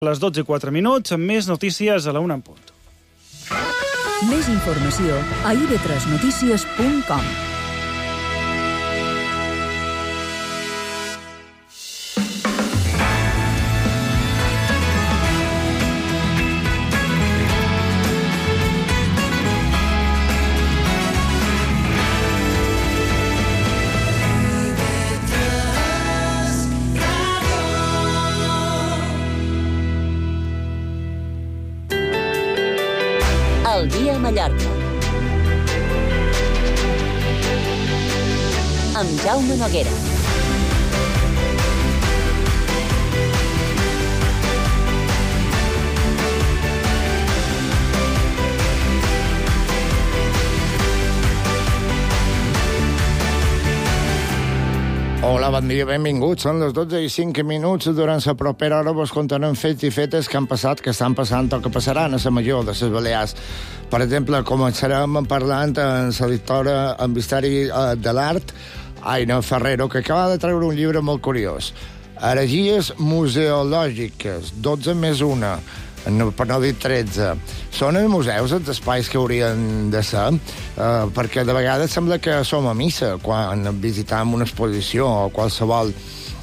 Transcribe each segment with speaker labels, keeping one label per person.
Speaker 1: les 12:04, amb més notícies a la 1 en punt.
Speaker 2: Més informació a ib3notícies.com.
Speaker 3: El dia a Mallorca. Amb Jaume Noguera.
Speaker 4: Hola, bon dia, benvinguts. Són les 12:05. Durant la propera hora vos contarem fets i fetes que han passat, que estan passant o que passaran a la major de les Balears. Per exemple, començarem parlant amb l'editora amb història de l'art, Aina Ferrero, que acaba de treure un llibre molt curiós. Heretgies museològiques, 12 més 1, per no dir 13. Són els museus els espais que haurien de ser, perquè de vegades sembla que som a missa quan visitam una exposició o qualsevol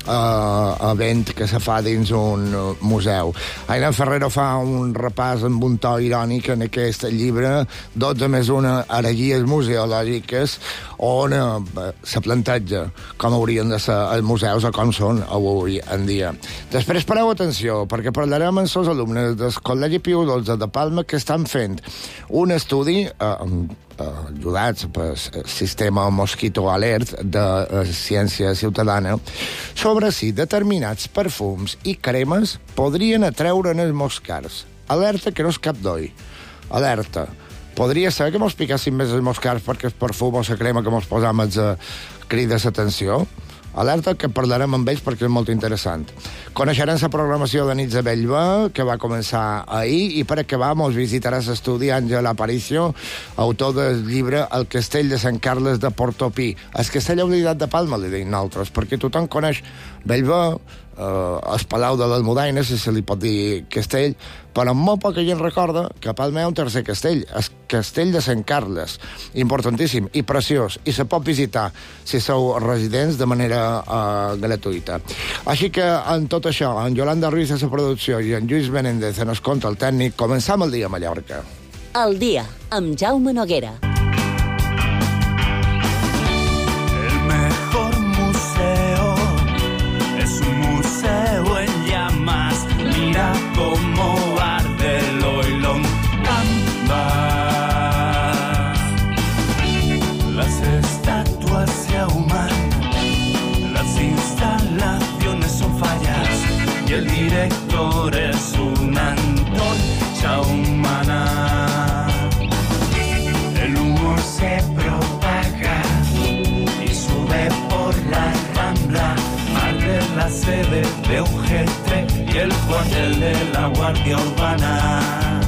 Speaker 4: event que se fa dins un museu. Aina Ferrero fa un repàs amb un to irònic en aquest llibre, 12 més 1, heretgies museològiques, on se planteja com haurien de ser els museus o com són avui en dia. Després pareu atenció, perquè parlarem amb els alumnes del Col·legi Piu XII de Palma que estan fent un estudi ajudats pel sistema Mosquito Alert de Ciència Ciutadana sobre si determinats perfums i cremes podrien atreure els moscars. Alerta que no és cap doi. Alerta. Podria ser que mos picassin més els moscars perquè el perfum o la crema que mos posam els crida l'atenció. Alerta que parlarem amb ells perquè és molt interessant. Coneixerem la programació de Nits de Bellver, que va començar ahir, i per acabar mos visitarà l'estudi Àngel Aparicio, autor del llibre El castell de Sant Carles de Portopí. El castell oblidat de Palma, li dic nosaltres, perquè tothom coneix Bellver, el Palau de l'Almudaina, si se li pot dir castell, però molt poca gent recorda que a Palma hi ha un tercer castell, el castell de Sant Carles, importantíssim i preciós, i se pot visitar si sou residents de manera gratuïta. Així que, en tot això, en Yolanda Ruiz a la producció i en Lluís Menéndez en el control tècnic, començam el dia a Mallorca.
Speaker 3: El dia, amb Jaume Noguera.
Speaker 5: El mejor museo es un museo en llamas. Mira cómo arde el oilón Canvas. Las estatuas se ahuman, las instalaciones son fallas y el director es un antorcha humana. El humor se propaga y sube por la Rambla, arde la sede de UGT y el cuartel de la Guardia Urbana.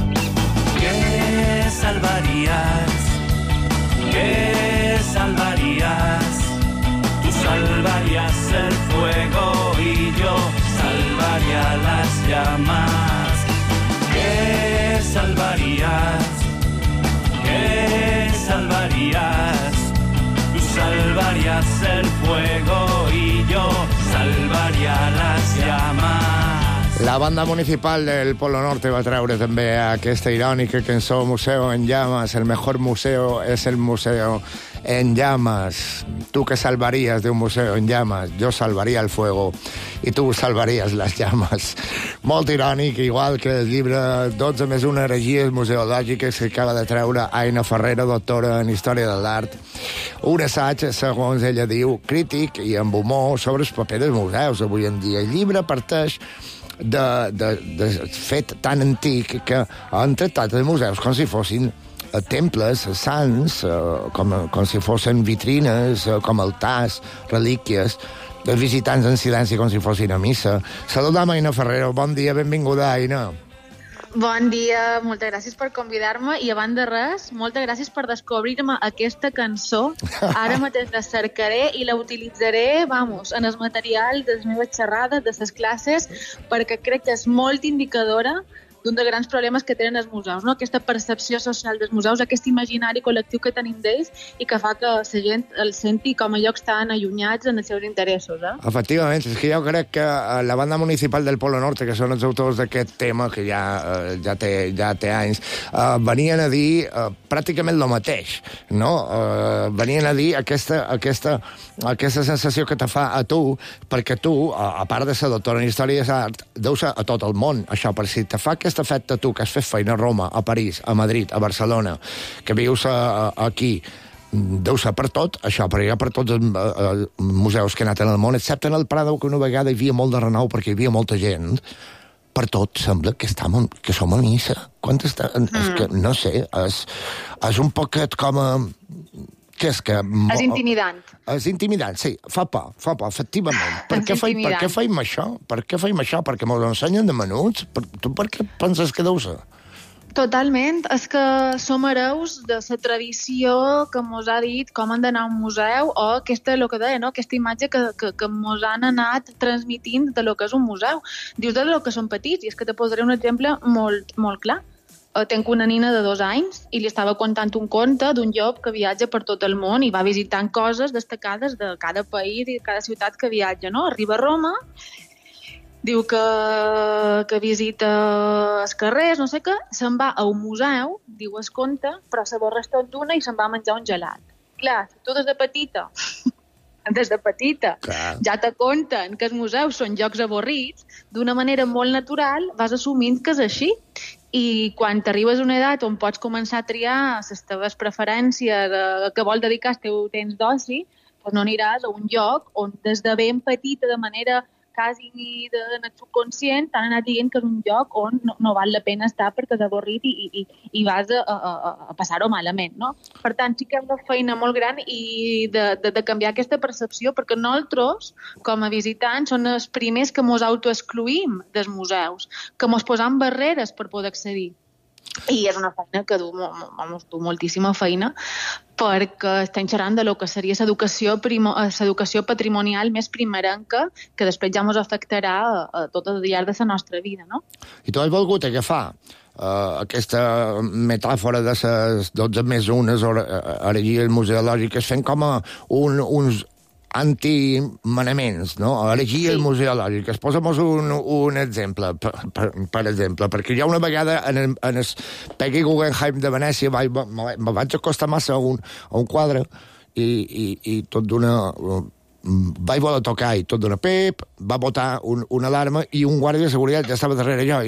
Speaker 5: ¿Qué salvarías? ¿Qué salvarías? Tú salvarías el fuego y yo salvaría las llamas. ¿Qué salvarías? ¿Qué salvarías? Tú salvarías el fuego y yo salvaría las llamas.
Speaker 4: La banda municipal del Polo Norte va treure també aquesta irònica cançó Museo en llamas. El mejor museo es el museo en llamas. Tú que salvarías de un museo en llamas, yo salvaría el fuego i tu salvaries les llames. Molt irònic, igual que el llibre 12 més 1 heretgies museològiques que acaba de treure Aina Ferrero, doctora en Història de l'Art. Un assaig, segons ella diu, crític i amb humor sobre els papers dels museus avui en dia. El llibre parteix de fet tan antic que han tractat els museus com si fossin temples sants, com si fossin vitrines, com altars, relíquies, dels visitants en silenci com si fossin a missa. Saludam Aina Ferrero, bon dia, benvinguda, Aina.
Speaker 6: Bon dia, moltes gràcies per convidar-me i abans de res, moltes gràcies per descobrir-me aquesta cançó. Ara mateix la cercaré i la utilitzaré, en el material de les meves xerrades, de les classes, perquè crec que és molt indicadora d'un dels grans problemes que tenen els museus, no? Aquesta percepció social dels museus, aquest imaginari col·lectiu que tenim d'ells i que fa que la gent els senti com a llocs tan allunyats en els seus interessos.
Speaker 4: Efectivament, és que jo crec que la banda municipal del Polo Norte, que són els autors d'aquest tema, que ja té anys, venien a dir pràcticament el mateix, no? Venien a dir aquesta sensació que te fa a tu, perquè tu, a part de ser doctor en Història de l'Art, deus ser a tot el món, això, per si te fa aquest efecte tu, que has fet feina a Roma, a París, a Madrid, a Barcelona, que vius aquí, deu ser per tot, això, perquè hi ha per tots els museus que he anat en el món, excepte en el Prado, que una vegada hi havia molt de renou, perquè hi havia molta gent, per tot sembla que som a missa. És que, no sé, és un poquet com a... És
Speaker 6: intimidant.
Speaker 4: És intimidant, sí. Fa por, efectivament. Per què feim això? Perquè mos ensenyen de menuts? Tu per què penses que deu ser?
Speaker 6: Totalment. És que som hereus de la tradició que mos ha dit com han d'anar a un museu o aquesta imatge que mos han anat transmitint de lo que és un museu. Dius de lo que són petits, i és que te posaré un exemple molt, molt clar. Tenc una nina de 2 anys i li estava contant un conte d'un llop que viatja per tot el món i va visitant coses destacades de cada país i de cada ciutat que viatja, no? Arriba a Roma, diu que visita els carrers, no sé què, se'n va a un museu, diu el conte, però s'avorreix tot d'una i se'n va a menjar un gelat. Clar, tu des de petita ja te conten que els museus són llocs avorrits, d'una manera molt natural vas assumint que és així. I quan t'arribes a una edat on pots començar a triar les teves preferències, que vol dedicar el teu temps d'oci, doncs no aniràs a un lloc on des de ben petita, de manera quasi de subconscient, t'han anat dient que és un lloc on no val la pena estar perquè és avorrit i vas a passar-ho malament, no? Per tant, sí que hem una feina molt gran i de canviar aquesta percepció, perquè nosaltres, com a visitants, són els primers que mos autoexcluïm dels museus, que mos posam barreres per poder accedir. I és una feina que du moltíssima feina, perquè estem xerrant de lo que seria l'educació patrimonial més primerenca, que després ja ens afectarà a tot el llarg de la nostra vida, no?
Speaker 4: I tu has volgut agafar aquesta metàfora de les 12 més unes heretgies museològiques fent com uns antimanaments, no? Heretgies museològiques. Posa'm un exemple, per exemple, perquè jo una vegada en el Peggy Guggenheim de Venècia me vaig acostar massa a un quadre i tot d'una... vaig voler tocar i tot d'una pep, va botar una alarma i un guàrdia de seguretat ja estava darrere jo.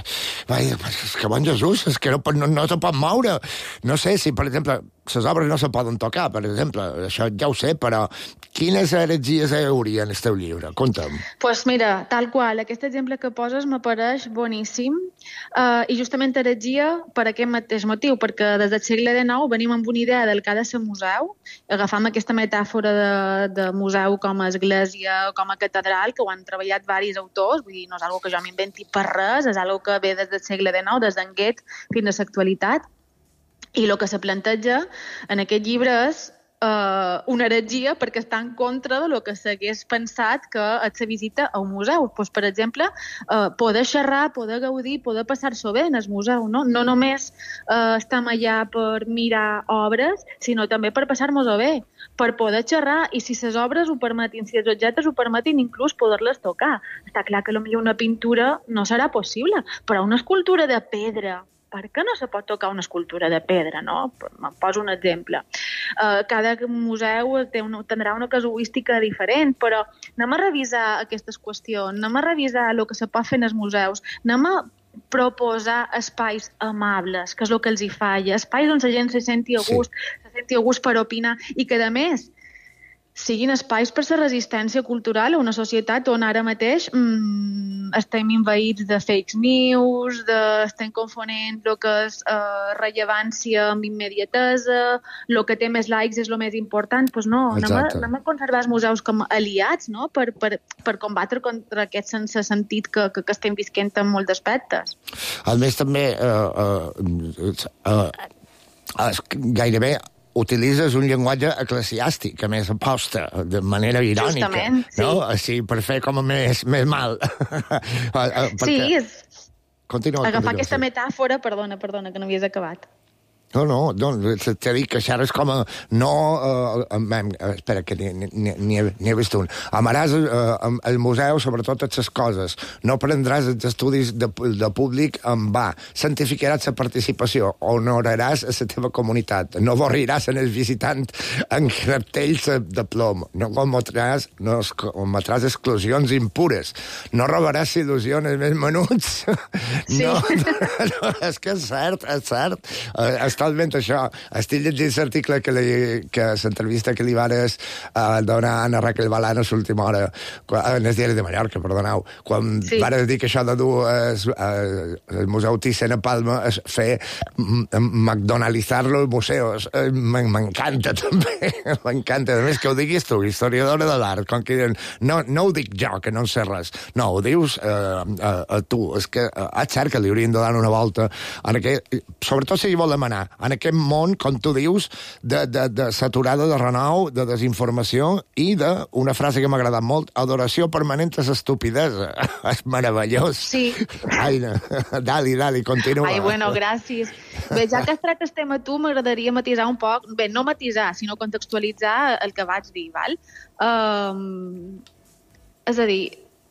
Speaker 4: És que bon Jesús, és que no se pot moure. No sé si, per exemple, les obres no se poden tocar, per exemple, això ja ho sé, però quines heretgies hi hauria en el teu llibre? Conta'm.
Speaker 6: Doncs mira, tal qual, aquest exemple que poses m'apareix boníssim, i justament heretgia per aquest mateix motiu, perquè des del segle XIX venim amb una idea del que ha de ser museu, agafam aquesta metàfora de museu com a església, com a catedral, que ho han treballat diversos autors, vull dir, no és una cosa que jo m'inventi per res, és una cosa que ve des del segle XIX, des d'en Goethe fins a l'actualitat. I el que se planteja en aquest llibre és una heretgia perquè està en contra de lo que s'hagués pensat que et se visita a un museu. Pues, per exemple, poder xerrar, poder gaudir, poder passar-s'ho bé en el museu. No només estem allà per mirar obres, sinó també per passar-nos-ho bé, per poder xerrar i si les obres ho permetin, si els objectes ho permetin, inclús poder-les tocar. Està clar que potser una pintura no serà possible, però una escultura de pedra, per què no se pot tocar una escultura de pedra, no? Me'n poso un exemple. Cada museu tindrà una casuística diferent, però anem a revisar aquestes qüestions, anem a revisar el que se pot fer en els museus, anem a proposar espais amables, que és el que els hi falla, espais on la gent se senti a gust per opinar i que, a més, siguin espais per la resistència cultural a una societat on ara mateix estem envaïts de fake news, estem confonent el que és rellevància amb immediatesa, el que té més likes és el més important. Doncs no, anem a conservar els museus com aliats, no? per combatre contra aquest sense sentit que estem visquent en molts aspectes.
Speaker 4: A més, també gairebé utilitzes un llenguatge eclesiàstic, a més aposta, de manera irònica.
Speaker 6: Justament, sí.
Speaker 4: No? Així, per fer com més mal.
Speaker 6: Sí,
Speaker 4: Continua.
Speaker 6: Agafar aquesta metàfora, perdona, que no havies acabat.
Speaker 4: No, t'he dit que això és com a... espera, que n'hi he vist un. Amaràs el museu, sobretot les coses. No prendràs els estudis de públic en va. Santificaràs la participació. Honoraràs a la teva comunitat. No avorriràs en els visitants en cartells de plom. No cometràs exclusions impures. No robaràs il·lusions més menuts.
Speaker 6: Sí.
Speaker 4: No, és que és cert. Totalment això. Estic llegint l'article que l'entrevista que li vares donar a Anna Raquel Balán a l'última hora, en el diari de Mallorca, perdoneu, quan vares dir que això de dur el Museu Thyssen a Palma és fer McDonalditzar-lo al museu. M'encanta, també. M'encanta. A més, que ho diguis tu, historiadora de l'art, com que diuen, no ho dic jo, que no en sé res. No, ho dius tu. És que és cert que li haurien de dar una volta, sobretot si hi volem anar, en aquest món, com tu dius, de saturada de renou, de desinformació i d'una frase que m'ha agradat molt, adoració permanent a l'estupidesa. És meravellós.
Speaker 6: Sí.
Speaker 4: Ai, dali, continua.
Speaker 6: Ai, bueno, gràcies. Bé, ja que has tret el tema tu, m'agradaria matisar un poc, bé, no matisar, sinó contextualitzar el que vaig dir, val? És a dir,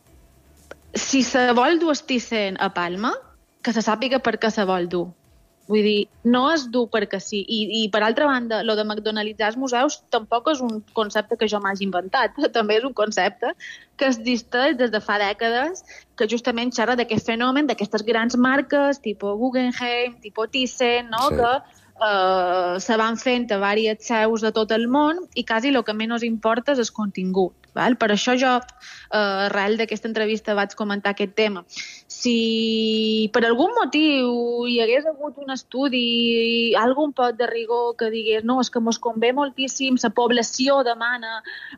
Speaker 6: si se vol dur el Thyssen a Palma, que se sàpiga per què se vol dur. Vull dir, no es du perquè sí. I per altra banda, lo de McDonalditzar els museus tampoc és un concepte que jo m'hagi inventat. També és un concepte que existeix des de fa dècades, que justament xerra d'aquest fenomen, d'aquestes grans marques, tipus Guggenheim, tipus Thyssen, no? Sí. Que se van fent a diversos seus de tot el món i quasi el que menys importa és el contingut. Val? Per això jo, arrel d'aquesta entrevista, vaig comentar aquest tema. Si per algun motiu hi hagués hagut un estudi, algun pot de rigor que digués no, és que mos convé moltíssim, la població demana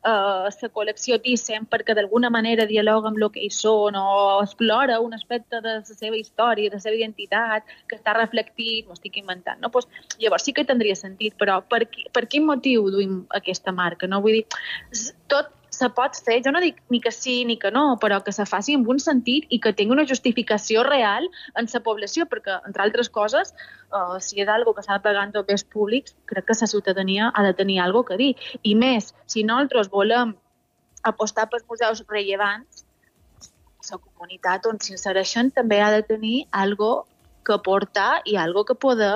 Speaker 6: la col·lecció Thyssen perquè d'alguna manera dialoga amb el que hi són o explora un aspecte de la seva història, de la seva identitat, que està reflectit, m'ho estic inventant, no? Pues, llavors sí que tindria sentit, però per quin motiu duim aquesta marca? No? Vull dir, tot se pot fer, jo no dic ni que sí ni que no, però que se faci amb un sentit i que tingui una justificació real en la població, perquè, entre altres coses, si és algo que s'ha de pagar en tots els públics, crec que la ciutadania ha de tenir alguna cosa a dir. I més, si nosaltres volem apostar pels museus rellevants, la comunitat on s'insereixen també ha de tenir alguna que aportar i alguna que poder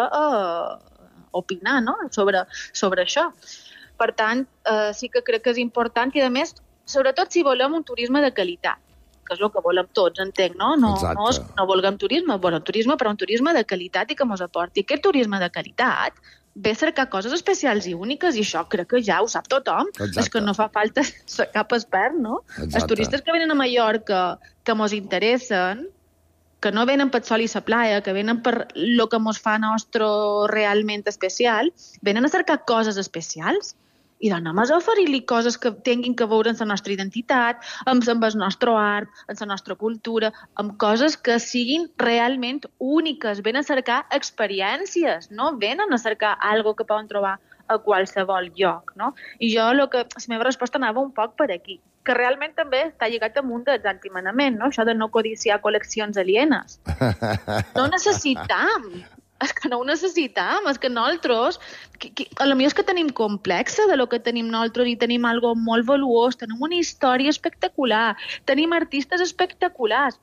Speaker 6: opinar, no? sobre això. Per tant, sí que crec que és important i, a més, sobretot si volem un turisme de qualitat, que és el que volem tots, entenc, no? No volem turisme, volem turisme, però un turisme de qualitat i que ens aporti. Aquest turisme de qualitat ve a cercar coses especials i úniques, i això crec que ja ho sap tothom. Exacte. És que no fa falta ser cap expert, no? Exacte. Els turistes que venen a Mallorca, que ens interessen, que no venen per sol i la playa, que venen per el que ens fa nostre realment especial, venen a cercar coses especials. I doncs anem a oferir-li coses que tinguin que veure amb la nostra identitat, amb el nostre art, amb la nostra cultura, amb coses que siguin realment úniques. Venen a cercar experiències, no? Venen a cercar alguna que poden trobar a qualsevol lloc, no? I jo, la meva resposta anava un poc per aquí, que realment també està lligat amb un dels antimanaments, no? Això de no codiciar col·leccions alienes. No necessitam. És que no ho necessitam, és que nosaltres, potser és que tenim complexa de lo que tenim nosaltres i tenim algo molt valuós, tenim una història espectacular, tenim artistes espectaculars.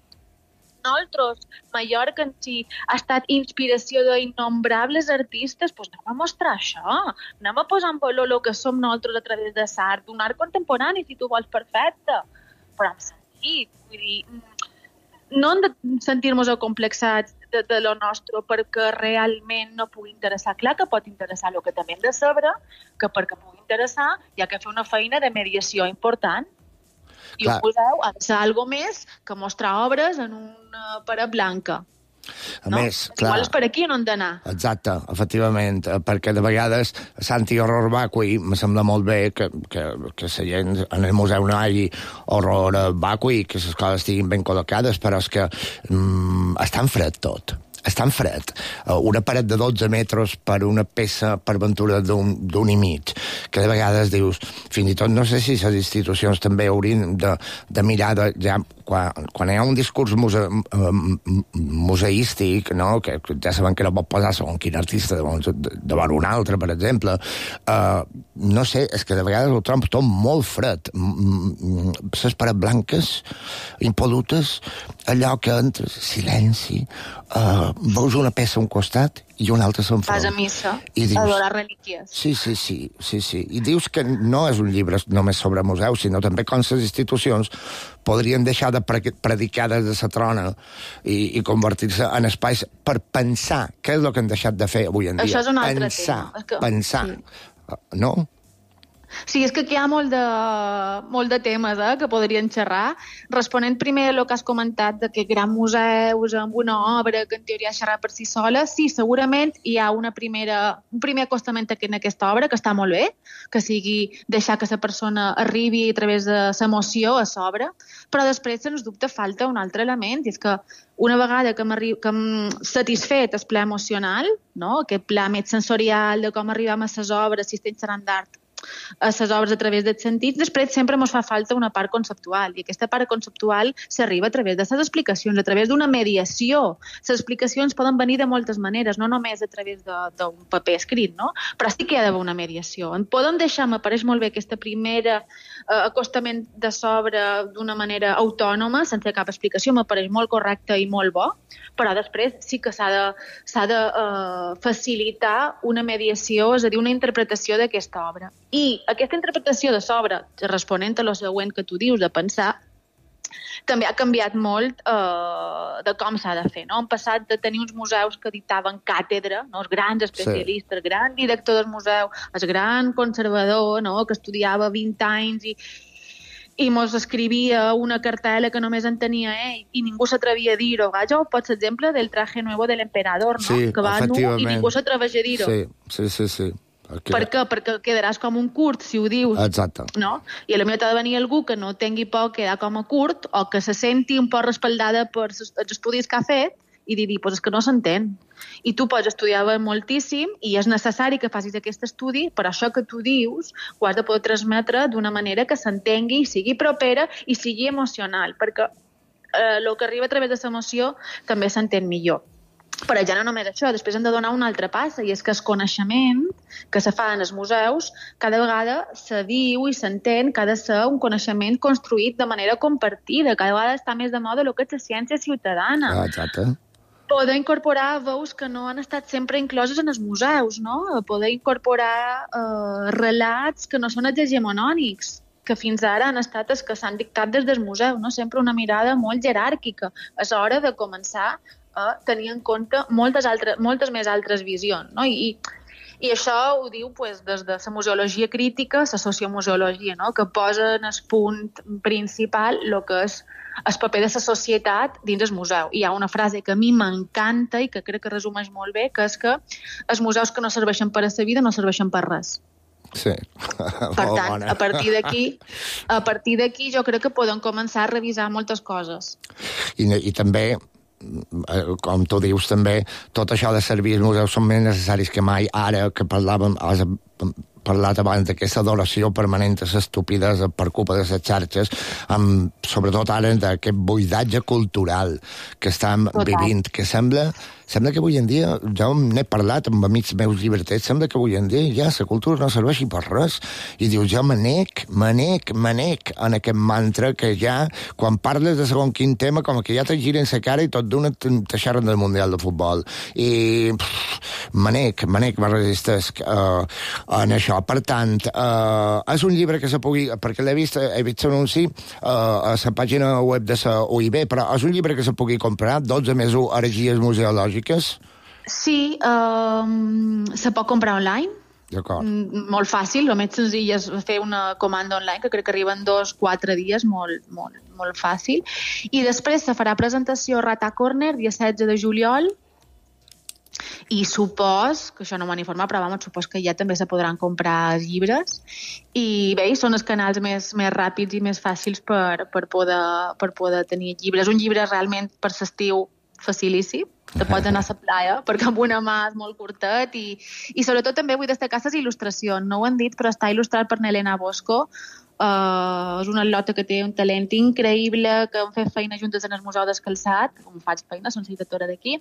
Speaker 6: Nosaltres, Mallorca en si ha estat inspiració d'innombrables artistes, doncs anem a mostrar això, anem a posar en valor el que som nosaltres a través de l'art, d'un art contemporani, si tu vols, perfecte, però amb sentit, vull dir... no hem de sentir-nos acomplexats de lo nostre perquè realment no pugui interessar. Clar que pot interessar, el que també hem de saber que perquè pugui interessar hi ha que fer una feina de mediació important. I un museu ha de ser algo més que mostrar obres en una paret blanca.
Speaker 4: A més, clar...
Speaker 6: Igual és per aquí on hem d'anar.
Speaker 4: Exacte, efectivament, perquè de vegades Santi Horror Vacui me sembla molt bé que la gent en el museu no hi hagi horror vacui, que les coses estiguin ben col·locades, però és que és tan fred tot. És tan fred. Una paret de 12 metres per una peça per aventura d'un i mig, que de vegades dius, fins i tot no sé si les institucions també haurien de mirar ja quan hi ha un discurs museístic, no? Que ja sabem que no pot posar segons quin artista davant un altre, per exemple, no sé, és que de vegades ho trobo tot molt fred. Les parets blanques, impolutes, allò que entres, silenci, veus una peça a un costat i una altra s'enfront.
Speaker 6: Vas a missa,
Speaker 4: dius,
Speaker 6: a adorar relíquies.
Speaker 4: Sí. I dius que no és un llibre només sobre museus, sinó també com les institucions podrien deixar de predicar des de la trona i convertir-se en espais per pensar què és el que han deixat de fer avui en dia.
Speaker 6: Això és un altre tema.
Speaker 4: Pensar. Sí. No?
Speaker 6: Sí, és que aquí hi ha molt de temes que podrien xerrar. Responent primer a el que has comentat de que grans museus amb una obra que en teoria xerrar per si sola, sí, segurament hi ha un primer acostament en aquesta obra que està molt bé, que sigui deixar que la persona arribi a través de l'emoció a l'obra, però després, sens dubte, falta un altre element, i és que una vegada que hem satisfet el pla emocional, no? Aquest pla més sensorial de com arribem a les obres, si estem xerrant d'art, a les obres a través dels sentits, després sempre ens fa falta una part conceptual, i aquesta part conceptual s'arriba a través de les explicacions, a través d'una mediació. Les explicacions poden venir de moltes maneres, no només a través d'un paper escrit, no? Però sí que hi ha d'haver una mediació. En podem deixar, m'apareix molt bé, aquesta primera acostament de sobre d'una manera autònoma, sense cap explicació, m'apareix molt correcte i molt bo, però després sí que s'ha de facilitar una mediació, és a dir, una interpretació d'aquesta obra. I aquesta interpretació de l'obra, responent a lo següent que tu dius, de pensar, també ha canviat molt de com s'ha de fer. No? Hem passat de tenir uns museus que dictaven càtedra, no? Els grans especialistes, el gran director del museu, el gran conservador, no? Que estudiava 20 anys i mos escrivia una cartela que només en tenia ell i ningú s'atrevia a dir-ho. Jo pots exemple del traje nuevo del emperador, no?
Speaker 4: Sí,
Speaker 6: que va nu i ningú s'atreveix a dir-ho.
Speaker 4: Sí. Okay.
Speaker 6: Per què? Perquè quedaràs com un curt, si ho dius.
Speaker 4: Exacte.
Speaker 6: No? I potser t'ha de venir algú que no tingui por quedar com a curt o que se senti un poc respaldada per els estudis que ha fet i dir, pues és que no s'entén. I tu pots estudiar moltíssim i és necessari que facis aquest estudi, però això que tu dius ho has de poder transmetre d'una manera que s'entengui, sigui propera i sigui emocional, perquè el que arriba a través de l'emoció també s'entén millor. Però ja no només això, després hem de donar un altre pas, i és que el coneixement que se fa en els museus cada vegada se diu i s'entén que ha de ser un coneixement construït de manera compartida, cada vegada està més de moda el que és la ciència ciutadana.
Speaker 4: Exacte.
Speaker 6: Poder incorporar veus que no han estat sempre incloses en els museus, no? Poder incorporar relats que no són els hegemonònics, que fins ara han estat els que s'han dictat des del museu, no? Sempre una mirada molt jeràrquica. És hora de començar a tenir en compte moltes més altres visions, no? I això ho diu des de la museologia crítica, la sociomuseologia, no? Que posa en el punt principal el que és el paper de la societat dins el museu. I hi ha una frase que a mi m'encanta i que crec que resumeix molt bé, que és que els museus que no serveixen per a la vida no serveixen per res.
Speaker 4: Sí.
Speaker 6: Per tant, a partir d'aquí jo crec que podem començar a revisar moltes coses.
Speaker 4: I també, com tu dius també, tot això de servir als museus són més necessaris que mai. Ara que parlàvem, has parlat abans d'aquesta adoració permanent a l'estupidesa per culpa de les xarxes, sobretot ara d'aquest buidatge cultural que estem vivint, que sembla sembla que avui en dia, jo n'he parlat amb amics meus llibreters, sembla que avui en dia ja la cultura no serveixi per res. I dius, jo m'anec en aquest mantra que ja, quan parles de segon quin tema, com que ja te giren la cara i tot d'una te xerren del Mundial de Futbol. I m'anec, me resistesc en això. Per tant, és un llibre que se pugui, perquè he vist l'anunci a la pàgina web de la OIB, però és un llibre que se pugui comprar, 12+1 heretgies museològiques?
Speaker 6: Sí, se pot comprar online.
Speaker 4: D'acord.
Speaker 6: Molt fàcil, el més senzill és fer una comanda online, que crec que arriba en 2-4 dies, molt fàcil. I després se farà presentació a Rata Corner, dia 16 de juliol, i supos, que això no m'han informat, però supos que ja també se podran comprar llibres. I bé, són els canals més ràpids i més fàcils per poder tenir llibres. Un llibre realment per l'estiu facilíssim, te pots anar a la playa, perquè amb una mà és molt curtet i sobretot també vull destacar les il·lustracions. No ho han dit, però està il·lustrat per Nelena Bosco. És una atleta que té un talent increïble, que hem fet feina juntes en el Museu d'Escalçat, com faig feina, són seguidora d'aquí,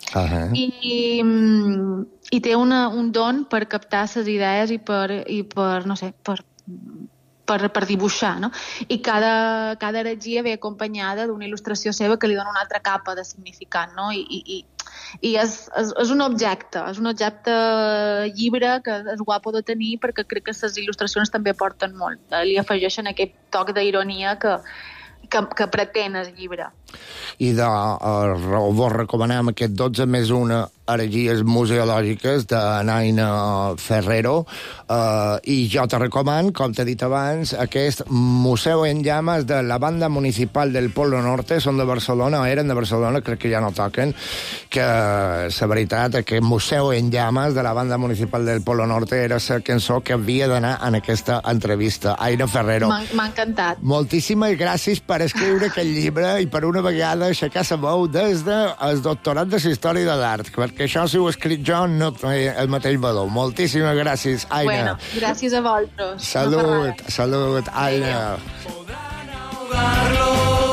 Speaker 6: i té un don per captar les idees i per no sé, per dibuixar, no? I cada heretgia ve acompanyada d'una il·lustració seva que li dona una altra capa de significat, no? I és un objecte llibre que és guapo de tenir, perquè crec que les il·lustracions també porten molt. Li afegeixen aquest toc d'ironia que pretén el llibre.
Speaker 4: I vos recomanem aquest 12+1 heretgies museològiques de Naina Ferrero, i jo te recoman, com t'he dit abans, aquest Museu en Llamas de la Banda Municipal del Polo Norte, són de Barcelona, eren de Barcelona, crec que ja no toquen, que la veritat, aquest Museu en Llamas de la Banda Municipal del Polo Norte era la cançó que havia d'anar en aquesta entrevista. Aina Ferrero.
Speaker 6: M'ha encantat.
Speaker 4: Moltíssimes gràcies per escriure aquest llibre i per una vegada aixecar la veu des del doctorat de la història de l'art, perquè això, si ho he escrit jo, no té el mateix valor. Moltíssimes gràcies, Aina.
Speaker 6: Bueno, gràcies a vosaltres.
Speaker 4: Salut, Aina.
Speaker 5: Podrán ahogarlo.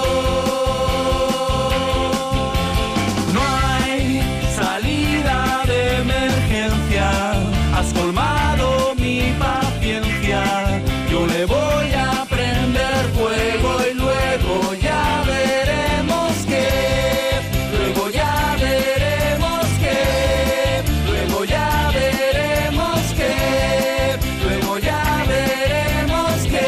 Speaker 5: No hay salida de emergencia. Has colmado mi paciencia. Yo le voy a prender fuego y luego ya veremos qué. Luego ya veremos qué. Luego ya veremos qué. Luego ya veremos qué.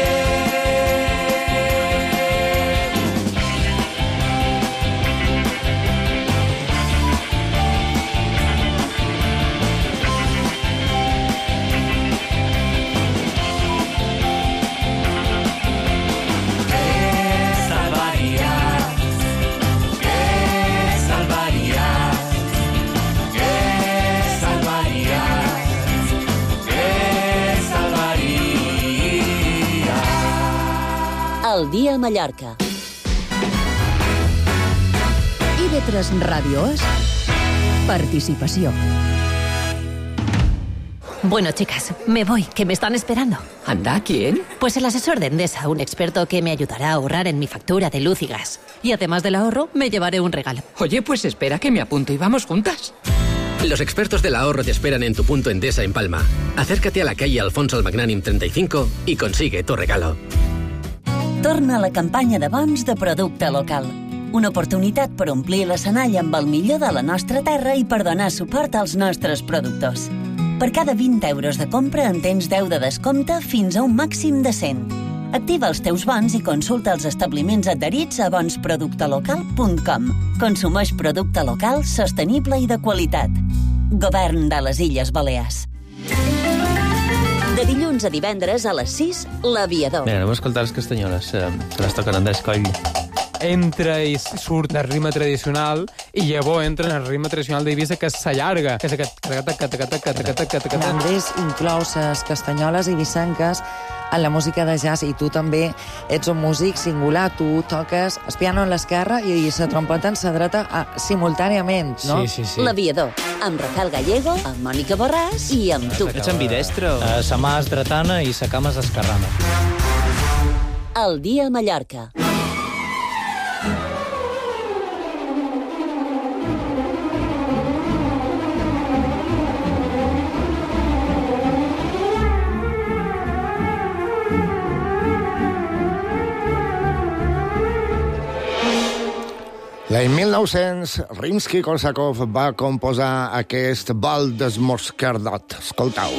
Speaker 3: El dia a Mallorca.
Speaker 2: IB3 Ràdio és participació.
Speaker 7: Bueno, chicas, me voy, que me están esperando.
Speaker 8: ¿Anda? ¿Quién?
Speaker 7: Pues el asesor de Endesa, un experto que me ayudará a ahorrar en mi factura de luz y gas. Y además del ahorro, me llevaré un regalo.
Speaker 8: Oye, pues espera que me apunto y vamos juntas.
Speaker 9: Los expertos del ahorro te esperan en tu punto Endesa en Palma. Acércate a la calle Alfonso el Magnànim 35 y consigue tu regalo.
Speaker 3: Torna la campanya de bons de producte local. Una oportunitat per omplir l'escenari amb el millor de la nostra terra i per donar suport als nostres productors. Per cada 20 euros de compra en tens 10 de descompte fins a un màxim de 100. Activa els teus bons i consulta els establiments adherits a bonsproductelocal.com. Consumeix producte local, sostenible i de qualitat. Govern de les Illes Balears. De dilluns a divendres a les 6, l'Aviador.
Speaker 10: Mira, anem a escoltar les castanyoles, que les toquen Andrés Coll.
Speaker 11: Entra i surt el ritme tradicional i llavors entra en el ritme tradicional d'Eivissa, que s'allarga, que és aquest...
Speaker 12: Andrés inclou les castanyoles eivissenques en la música de jazz, i tu també ets un músic singular. Tu toques el piano en l'esquerra i la trompeta en la dreta simultàniament, no?
Speaker 10: Sí.
Speaker 3: L'Aviador, amb Rafael Gallego, amb Mònica Borràs i amb tu.
Speaker 10: Ets ambidestre? Sa mà és dretana i sa cama és esquerrana.
Speaker 3: El dia a Mallorca.
Speaker 4: L'any 1900, Rimsky-Korsakov va composar aquest bal d'esmoscardot. Escoltau.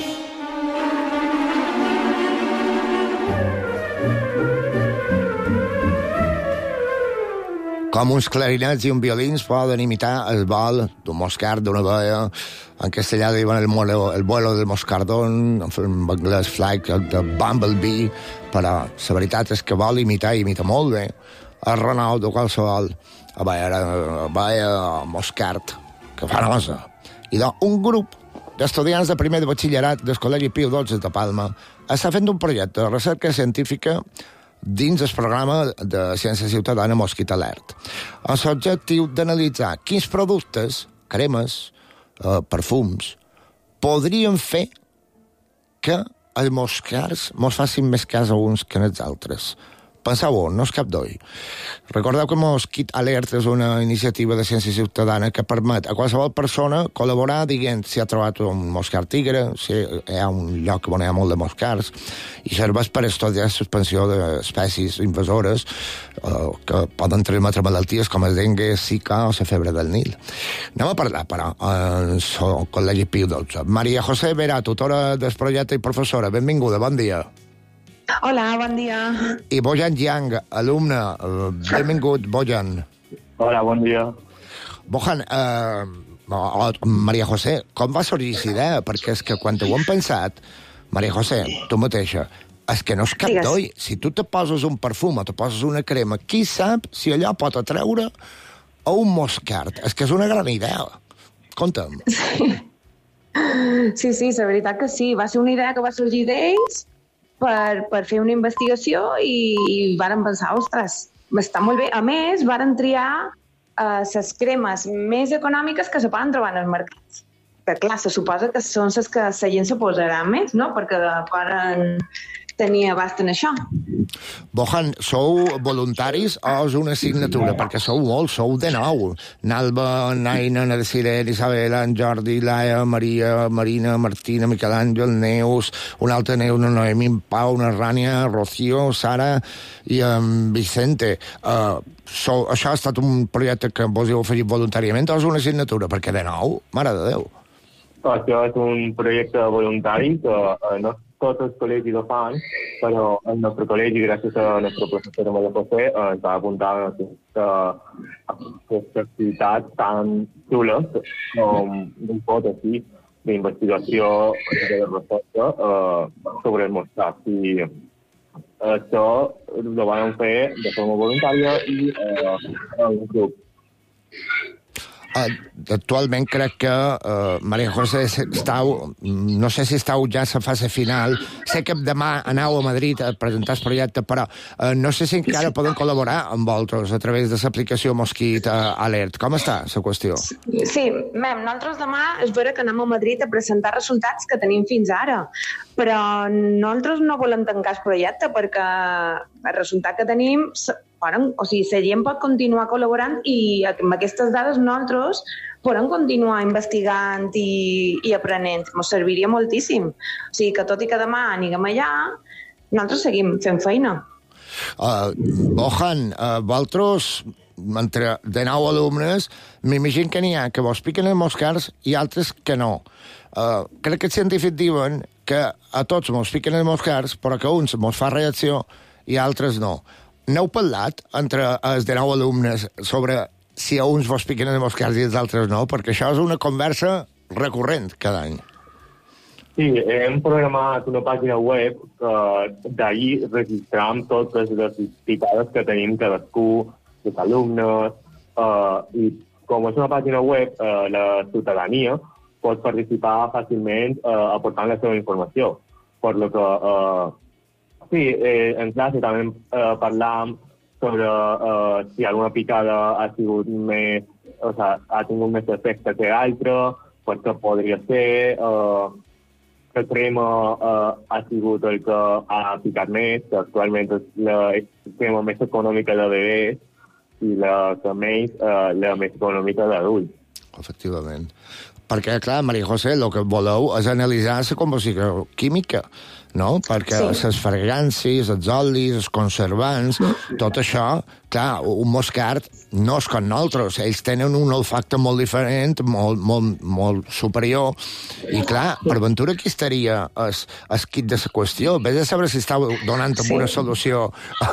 Speaker 4: Com uns clarinets i uns violins poden imitar el vol d'un moscard, d'una veia. En castellà diuen el vuelo del moscardón, en anglès flight de bumblebee, però la veritat és que vol imitar i imita molt bé el Renault de qualsevol veia moscard que fa nosa. I doncs un grup d'estudiants de primer de batxillerat del Col·legi Pio XII de Palma està fent un projecte de recerca científica dins el programa de Ciència Ciutadana Mosquit Alert, amb l'objectiu d'analitzar quins productes, cremes, perfums, podrien fer que els moscars mos facin més cas a uns que als altres. Penseu-ho, no és cap d'oi. Recordeu que Mosquit Alert és una iniciativa de ciència ciutadana que permet a qualsevol persona col·laborar dient si ha trobat un moscar tigre, si hi ha un lloc on hi ha molt de moscars, i serveix per estudiar la suspensió d'espècies invasores que poden transmetre malalties com el dengue, zika o la febre del Nil. Anem a parlar, però, en el Col·legi Pio XII. Maria José Vera, tutora del projecte i professora. Benvinguda, bon dia.
Speaker 13: Hola, bon dia.
Speaker 4: I Bojan Yang, alumne. Benvingut, Bojan.
Speaker 14: Hola, bon dia.
Speaker 4: Bojan, Maria José, com va sorgir aquesta idea? Perquè és que quan ho hem pensat, Maria José, tu mateixa, és que no és cap d'oi. Si tu te poses un perfum o te poses una crema, qui sap si allò pot atreure a un moscard? És que és una gran idea. Conta'm.
Speaker 13: Sí, la veritat que sí. Va ser una idea que va sorgir d'ells per fer una investigació i varen pensar, ostres, està molt bé. A més, varen triar les cremes més econòmiques que se poden trobar en els mercats. Però clar, se suposa que són les que la gent se posarà més, no? Perquè poden tenir abast en això.
Speaker 4: Bojan, sou voluntaris o és una assignatura? Perquè sou molts, sou de nou. Nalba, Naina, Narciré, Isabela, en Jordi, Laia, Maria, Marina, Martina, Miquel Àngel, Neus, una altra Neus, Noemí, Pau, Rània, Rocío, Sara i en Vicente. Això ha estat un projecte que vos heu afegit voluntàriament o és una assignatura? Perquè de nou, mare de Déu.
Speaker 14: Això és un projecte voluntari que no tots els col·legis ho fan, però el nostre col·legi, gràcies a la nostra professora Maria José, ens va apuntar a aquesta activitat tan xula com un pot així d'investigació de recerca sobre el moscat. I això ho vam fer de forma voluntària i en un grup.
Speaker 4: Actualment crec que Maria José no sé si estàu ja a la fase final. Sé que demà aneu a Madrid a presentar el projecte, però no sé si encara poden col·laborar amb vosaltres a través de l'aplicació Mosquit Alert. Com està la qüestió?
Speaker 13: Sí, nosaltres demà és vera que anem a Madrid a presentar resultats que tenim fins ara, però nosaltres no volem tancar el projecte perquè el resultat que tenim, o sigui, la gent pot continuar col·laborant i amb aquestes dades nosaltres podem continuar investigant i aprenent. Ens serviria moltíssim. O sigui que tot i que demà anirem allà, nosaltres seguim fent feina.
Speaker 4: Bojan, vosaltres, entre de 9 alumnes, m'imagino que n'hi ha que vos piquen els moscars i altres que no. Crec que els científics diuen que a tots mos piquen els moscars, però que a uns mos fa reacció i a altres no. N'heu parlat entre els de 9 alumnes sobre si a uns vos piquen els moscars i els altres no? Perquè això és una conversa recurrent cada any.
Speaker 14: Sí, hem programat una pàgina web que d'ahir registram totes les picades que tenim cadascú, els alumnes, i com és una pàgina web, la ciutadania pot participar fàcilment aportant la seva informació. Per lo que sí, en classe també parlam sobre si alguna picada ha sigut més, o sea, ha tingut més efecte que altra, perquè podria ser que crema ha sigut el que ha picat més, que actualment és la crema més econòmica de bebès i la que menys, la més econòmica d'adults.
Speaker 4: Efectivament. perquè, clar, Maria José, el que voleu és analitzar la composició química, no? Perquè les fragàncies, els olis, els conservants, tot això, clar, un moscard no és com nosaltres. Ells tenen un olfacte molt diferent, molt superior, i, clar, per ventura aquí estaria el quid de la qüestió. Ves a saber si estàu donant una solució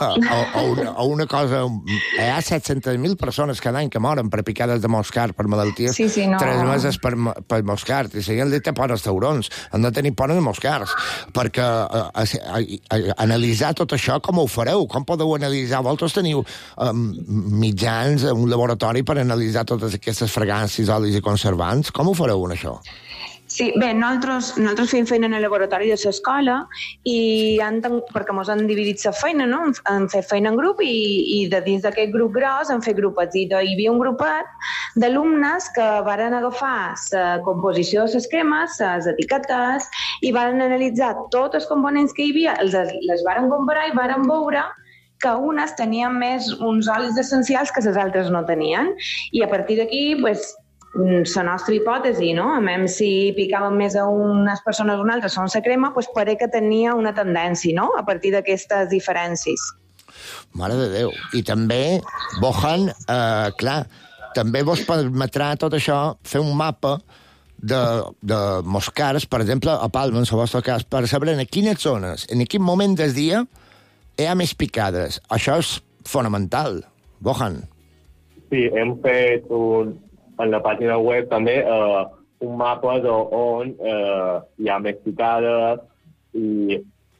Speaker 4: a una cosa... Hi ha 700.000 persones cada any que moren per picades de moscard, per malalties transmeses per moscard, i si han de tenir por als taurons, han de tenir por als moscards, perquè analitzar tot això, com ho fareu? Com podeu analitzar? Vosaltres teniu mitjans, un laboratori per analitzar totes aquestes fragàncies, olis i conservants? Com ho fareu, això?
Speaker 13: Sí, bé, nosaltres fem feina en el laboratori de l'escola i perquè ens han dividit la feina, no? Han fet feina en grup i de dins d'aquest grup gros han fet grupets. I hi havia un grupet d'alumnes que varen agafar la composició de les cremes, les etiquetes, i varen analitzar tots els components que hi havia, les varen comparar i varen veure que unes tenien més uns olis essencials que les altres no tenien. I a partir d'aquí, la nostra hipòtesi, no? A més, si picaven més a unes persones o una altra segons la crema, pare que tenia una tendència, no? A partir d'aquestes diferències.
Speaker 4: Mare de Déu. I també, Bohan, clar, també vos permetrà tot això fer un mapa de moscars, per exemple, a Palma, en el vostre cas, per saber en quines zones, en quin moment del dia hi ha més picades. Això és fonamental. Bohan.
Speaker 14: Sí, hem fet en la pàgina web també un mapa d'on hi ha més picades i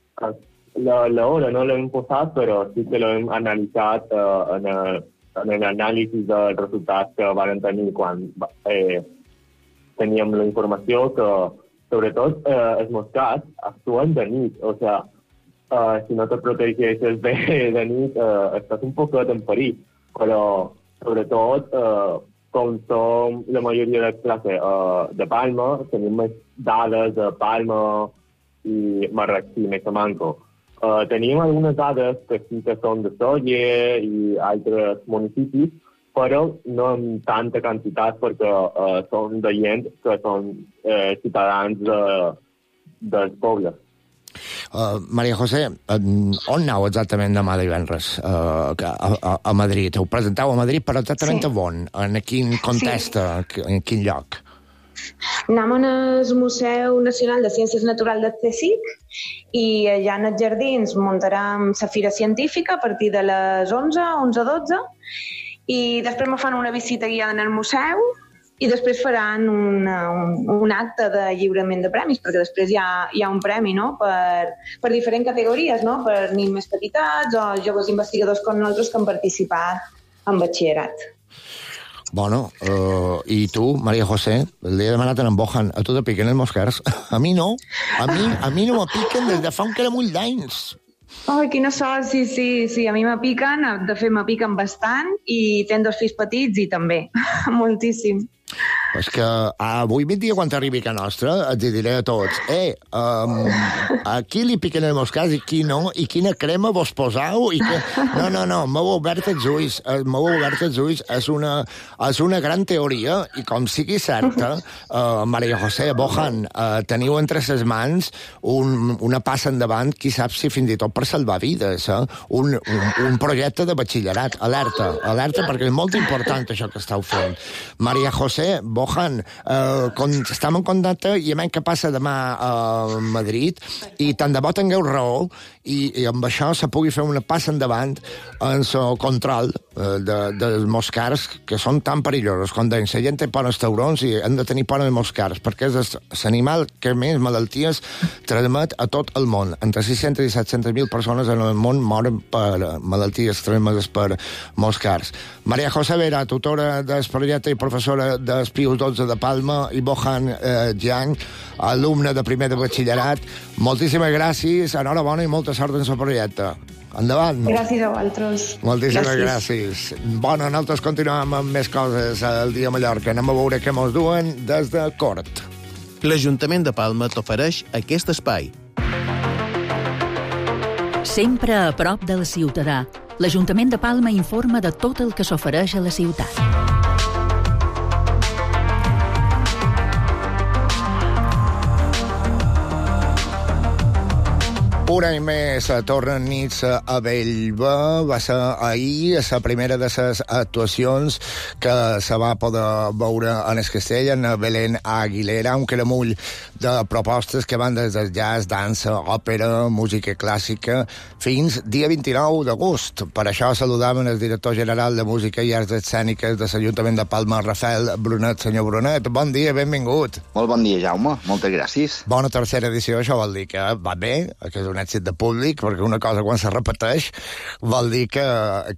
Speaker 14: l'hora no l'hem posat, però sí que l'hem analitzat en l'anàlisi dels resultats que van tenir quan teníem la informació que, sobretot, els moscats actuen de nit. O sigui, si no te protegeixes bé de nit, estàs un poquet en perill. Però, sobretot, com som la majoria de classe de Palma, tenim més dades de Palma i Marratxí, més a manco. Tenim algunes dades que sí que són de Sóller i altres municipis, però no en tanta quantitat perquè són de gent que són ciutadans dels pobles.
Speaker 4: Maria José, on aneu exactament demà divendres a Madrid? Heu presentau a Madrid, però exactament on? En quin context, en quin lloc?
Speaker 13: Anem al Museu Nacional de Ciències Naturals del CSIC i allà en els jardins muntarem la fira científica a partir de les 11:12, i després me fan una visita guiada en el museu i després faran un acte de lliurament de premis, perquè després hi ha un premi, no?, per diferents categories, no?, per nens més petitats o joves investigadors com nosaltres que han participat en batxillerat.
Speaker 4: Bueno, i tu, Maria José, li he demanat a en Bohan, a tu te piquen els moscars? A mi no. A mi no me piquen des de fa un caramull d'anys.
Speaker 13: Ai, quina sort, sí, a mi me piquen, de fet me piquen bastant i tenc 2 fills petits i també, moltíssim.
Speaker 4: És que avui migdia, quan arribi a nostra, els diré a tots, a qui li piquen els moscars i qui no, i quina crema vos posau, i que... No, m'heu obert els ulls, és una gran teoria, i com sigui certa, Maria José, Bohan, teniu entre ses mans una passa endavant, qui sap si fins i tot per salvar vides, un projecte de batxillerat, alerta, perquè és molt important això que esteu fent. Maria José, Bohan, estem en contacte i a menys que passa demà a Madrid i tant de bo tingueu raó i amb això se pugui fer una passa endavant en el control dels moscars que són tan perillosos. Quan la gent té por als taurons i han de tenir por als moscars perquè és l'animal que més malalties transmet a tot el món. Entre 600 i 700.000 persones en el món moren per malalties transmeses per moscars. Maria José Vera, tutora del projecte i professora del Pius XII de Palma, i Bohan Jiang, alumne de primer de batxillerat. Moltíssimes gràcies, enhorabona i molta sort en el projecte. Endavant.
Speaker 13: Gràcies a vosaltres.
Speaker 4: Moltíssimes gràcies. Bueno, nosaltres continuem amb més coses al dia Mallorca. Anem a veure què mos duen des de Cort.
Speaker 15: L'Ajuntament de Palma t'ofereix aquest espai.
Speaker 2: Sempre a prop del ciutadà, l'Ajuntament de Palma informa de tot el que s'ofereix a la ciutat.
Speaker 4: Una i més tornen nits a Bellver. Va ser ahir la primera de les actuacions que se va poder veure en el castell, en Belén Aguilera, un caramull de propostes que van des del jazz, dansa, òpera, música clàssica, fins dia 29 d'agost. Per això saludàvem el director general de Música i Arts Escèniques de l'Ajuntament de Palma, Rafael Brunet. Senyor Brunet, bon dia, benvingut.
Speaker 16: Molt bon dia, Jaume, moltes gràcies.
Speaker 4: Bona tercera edició, això vol dir que va bé, que és un èxit de públic, perquè una cosa quan se repeteix vol dir que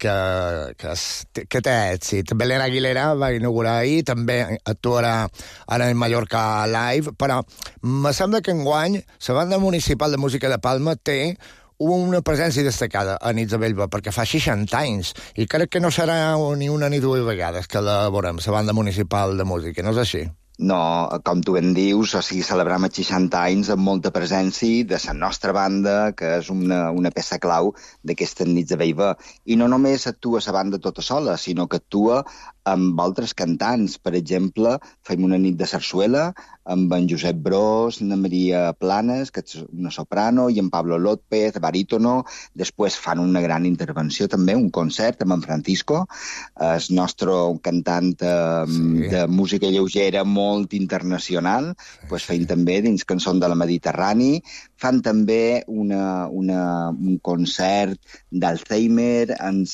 Speaker 4: té èxit. Belén Aguilera va inaugurar ahir, també actuarà en el Mallorca Live, però me sembla que enguany la banda municipal de música de Palma té una presència destacada a nits de Bellver, perquè fa 60 anys, i crec que no serà ni una ni dues vegades que la veurem, la banda municipal de música, no és així?
Speaker 16: No, com tu ben dius, o sigui, celebrem els 60 anys amb molta presència de la nostra banda, que és una peça clau d'aquestes nits de Bellver. I no només actua la banda tota sola, sinó que actua amb altres cantants. Per exemple, fem una nit de sarsuela amb en Josep Bros, la Maria Planes, que és una soprano, i en Pablo López, barítono. Després fan una gran intervenció també, un concert amb en Francisco, el nostre cantant de música lleugera molt internacional, pues feim també dins Cançons de la Mediterrani. Fan també un concert d'Alzheimer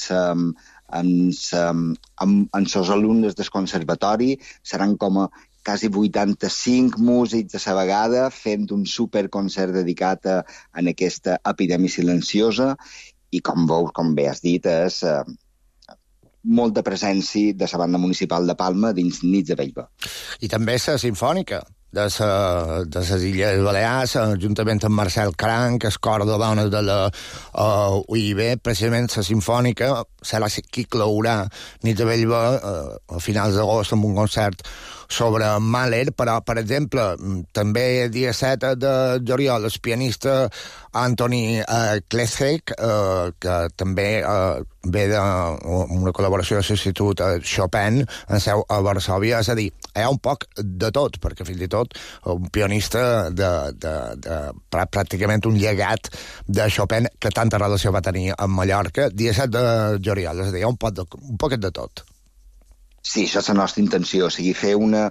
Speaker 16: amb els alumnes del conservatori. Seran com quasi 85 músics a la vegada fent un superconcert dedicat a aquesta epidèmia silenciosa i, com bé has dit, és molta presència de la banda municipal de Palma dins nits de Bellver.
Speaker 4: I també la sinfònica de les Illes Balears, juntament amb Marcel Cranc, el cor de dones de la UIB, precisament la sinfònica serà qui clourà nits de Bellver a finals d'agost amb un concert sobre Mahler, però, per exemple, també dia 7 de juliol, el pianista Antoni Klesek, que també ve d'una col·laboració de l'Institut Chopin en seu a Varsòvia, és a dir, hi ha un poc de tot, perquè fins i tot un pianista pràcticament un llegat de Chopin que tanta relació va tenir amb Mallorca, dia 7 de juliol, és a dir, hi ha un poquet de tot.
Speaker 16: Sí, això és la nostra intenció, o sigui, fer una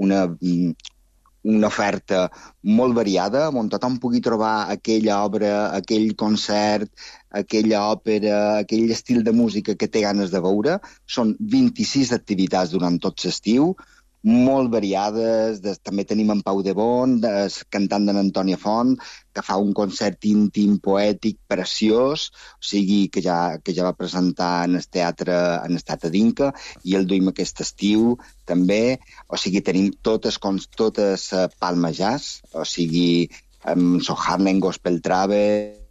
Speaker 16: oferta molt variada, on tothom pugui trobar aquella obra, aquell concert, aquella òpera, aquell estil de música que té ganes de veure. Són 26 activitats durant tot l'estiu, molt variades. També tenim en Pau de Bon, cantant d'en Antònia Font, que fa un concert íntim, poètic, preciós, o sigui, que ja va presentar en el teatre en estat a Dinka, i el duim aquest estiu també. O sigui, tenim totes Palma Jazz, o sigui, amb el Harlem Gospel Travel.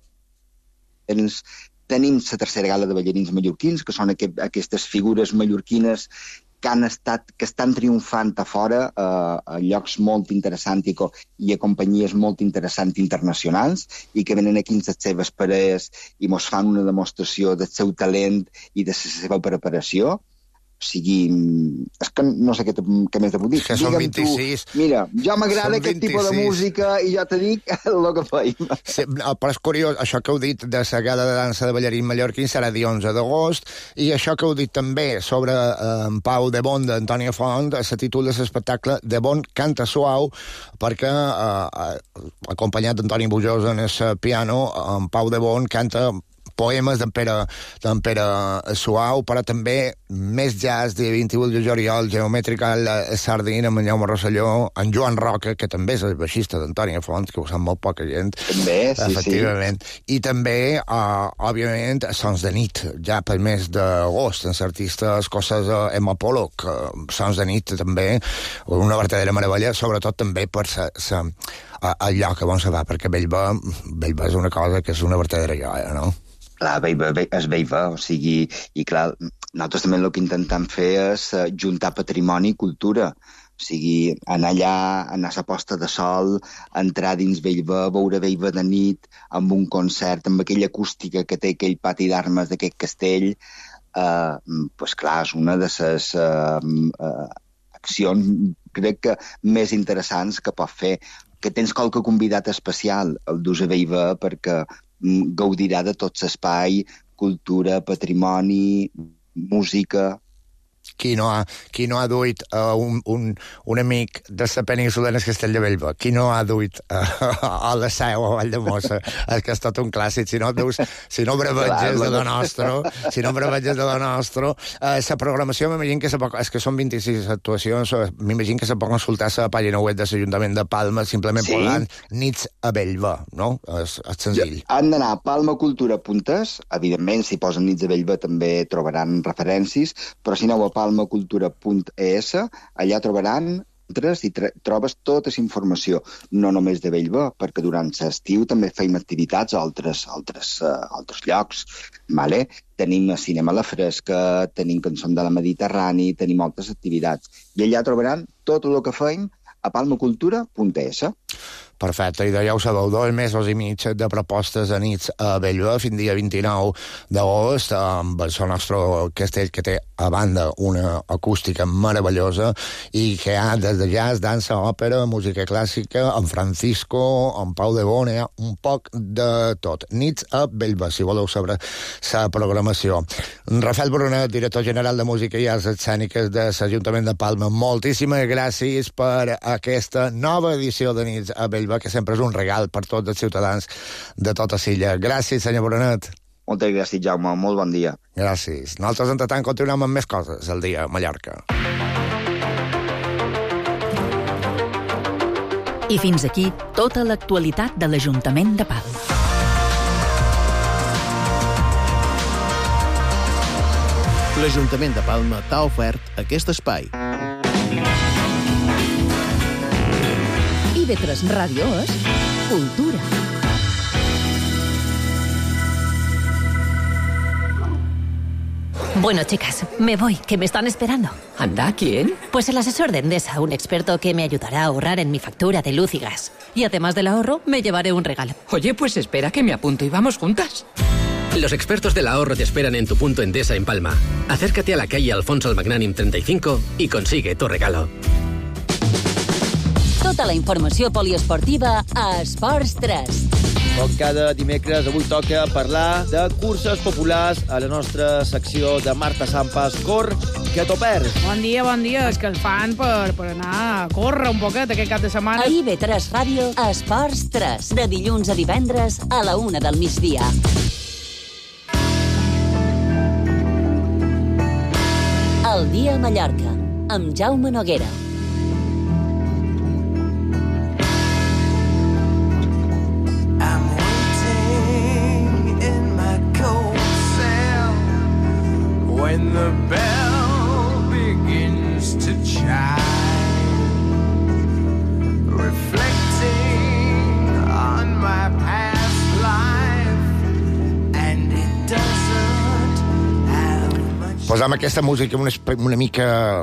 Speaker 16: Tenim la tercera gala de ballarins mallorquins, que són aquestes figures mallorquines que estan triomfant a fora a llocs molt interessants i a companyies molt interessants internacionals, i que venen aquí amb les seves parelles i mos fan una demostració del seu talent i de la seva preparació. O sigui, és que no sé què més te puc dir.
Speaker 4: Que són 26.
Speaker 16: Mira, jo m'agrada aquest tipus de música i jo te dic el que feim.
Speaker 4: Sí, però és curiós, això que heu dit de la gala de dansa de ballarín mallorquí serà dia 11 d'agost, i això que heu dit també sobre en Pau de Bon d'Antònia Font, se titula l'espectacle De Bon canta suau, perquè acompanyat d'Antoni Bujós en el piano, en Pau de Bon canta poemes d'en Pere Suau, però també més jazz, dia 28 de juliol, Geomètrica Sardina, amb en Jaume Rosselló, en Joan Roca, que també és el baixista d'Antònia Font, que ho sap molt poca gent.
Speaker 16: També, sí,
Speaker 4: efectivament. Sí. I també, òbviament, Sons de nit, ja per mes d'agost, en l'artista escocès Emma Pollock, Sons de nit també, una verdadera meravella, sobretot també per el lloc on se va, perquè Bellver és una cosa que és una verdadera joia, no?
Speaker 16: Clar, és Bellver, o sigui, i clar, nosaltres també el que intentem fer és juntar patrimoni i cultura. O sigui, anar allà, anar a la posta de sol, entrar dins Bellver, veure Bellver de nit, amb un concert, amb aquella acústica que té aquell pati d'armes d'aquest castell, pues clar, és una de les accions, crec que, més interessants que pot fer. Que tens qualque convidat especial, el dus a Bellver, perquè gaudirà de tot l'espai, cultura, patrimoni, música...
Speaker 4: Qui no ha duit un amic de la península en el Castell de Bellver? Qui no ha duit a la Seu o a Valldemossa? És que és tot un clàssic. Si no brevetges de lo nostre, la programació, m'imagino que és que són 26 actuacions, m'imagino que se pot consultar a la pàgina web de l'Ajuntament de Palma, simplement posant Nits a Bellver, no? És senzill.
Speaker 16: Han d'anar a palmacultura.es, evidentment, si posen Nits a Bellver també trobaran referències, però si aneu a palmacultura.es, allà trobaran i trobes tota la informació, no només de Bellver, perquè durant l'estiu també feim activitats a altres llocs. Vale? Tenim cinema a la fresca, tenim cançons de la Mediterrani, tenim moltes activitats. I allà trobaran tot el que feim a palmacultura.es.
Speaker 4: Perfecte, i ja ho sabeu, 2 mesos i mig de propostes a nits a Bellver fins dia 29 d'agost amb el nostre castell, que té a banda una acústica meravellosa i que hi ha des de jazz, dansa, òpera, música clàssica, en Francisco, en Pau de Bona, hi ha un poc de tot. Nits a Bellver, si voleu saber la programació. Rafael Brunet, director general de Música i Arts Escèniques de l'Ajuntament de Palma, moltíssimes gràcies per aquesta nova edició de Nits a Bellver, que sempre és un regal per tots els ciutadans de tota l'illa. Gràcies, senyor Brunet.
Speaker 16: Moltes gràcies, Jaume. Molt bon dia.
Speaker 4: Gràcies. Nosaltres, entretant, continuem amb més coses al dia a Mallorca.
Speaker 2: I fins aquí tota l'actualitat de l'Ajuntament de Palma.
Speaker 15: L'Ajuntament de Palma t'ha ofert aquest espai.
Speaker 2: IB3 Ràdio és cultura.
Speaker 7: Bueno, chicas, me voy, que me están esperando.
Speaker 8: ¿Anda? ¿Quién?
Speaker 7: Pues el asesor de Endesa, un experto que me ayudará a ahorrar en mi factura de luz y gas. Y además del ahorro, me llevaré un regalo.
Speaker 8: Oye, pues espera que me apunto y vamos juntas.
Speaker 9: Los expertos del ahorro te esperan en tu punto Endesa en Palma. Acércate a la calle Alfonso el Magnànim 35 y consigue tu regalo.
Speaker 3: Tota la informació poliesportiva a Esports 3.
Speaker 17: Com cada dimecres, avui toca parlar de curses populars a la nostra secció de Marta Sampas. Cor, que t'ho perds.
Speaker 18: Bon dia, és que el fan per anar a córrer un poquet aquest cap de setmana.
Speaker 3: A IB3 Ràdio, Esports 3, de dilluns a divendres a la 1 del migdia. El dia a Mallorca, amb Jaume Noguera.
Speaker 5: When the bell begins to chime, reflecting on my past life, and it doesn't have much...
Speaker 4: Posam aquesta música una mica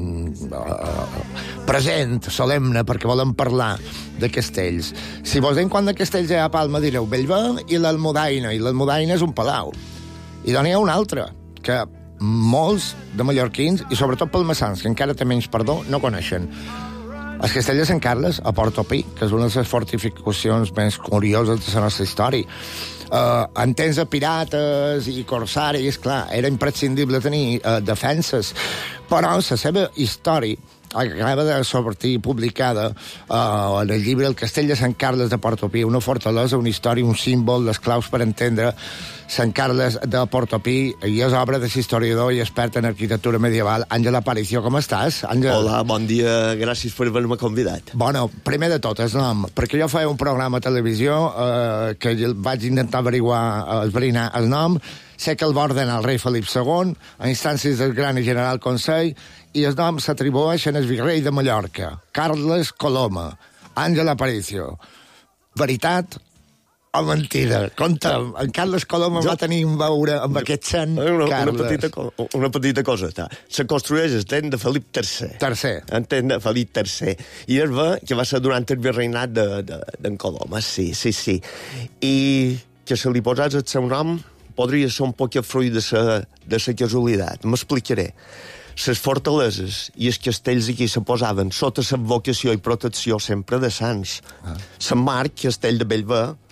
Speaker 4: present, solemne, perquè volem parlar de castells. Si vos deim quant de castells hi ha a Palma, direu Bellver i l'Almudaina, i l'Almudaina és un palau. I d'on hi ha un altre, que molts de mallorquins, i sobretot palmassans, que encara té menys perdó, no coneixen. El castell de Sant Carles, a Portopí, que és una de les fortificacions més curioses de la nostra història. En temps de pirates i corsaris, clar, era imprescindible tenir defenses, però la seva història acaba de sortir publicada en el llibre El castell de Sant Carles de Portopí, una fortalesa, una història, un símbol, les claus per entendre Sant Carles de Portopí, i és obra de l'historiador i expert en arquitectura medieval Àngel Aparicio. Com estàs, Àngel?
Speaker 19: Hola, bon dia, gràcies per haver-me convidat.
Speaker 4: Bueno, primer de tot, el nom, perquè jo feia un programa a televisió que vaig intentar esbrinar el nom, sé que el va ordenar el rei Felip II, a instàncies del gran i general Consell, i el nom s'atribueix al virrei de Mallorca, Carles Coloma, Àngel Aparicio. Veritat o mentida? Conta'm, en Carles Coloma va tenir un veure amb aquest sant Carles.
Speaker 19: Una petita cosa. Se construeix el tren de Felip III. El tren de Felip III. I es ve que va ser durant el virreinat d'en Coloma, sí. I que se li posés el seu nom podria ser un poc fruit de la casualitat. M'explicaré. Les fortaleses i els castells aquí se posaven sota l'advocació i protecció sempre de sants. Sant Marc, castell de Bellver,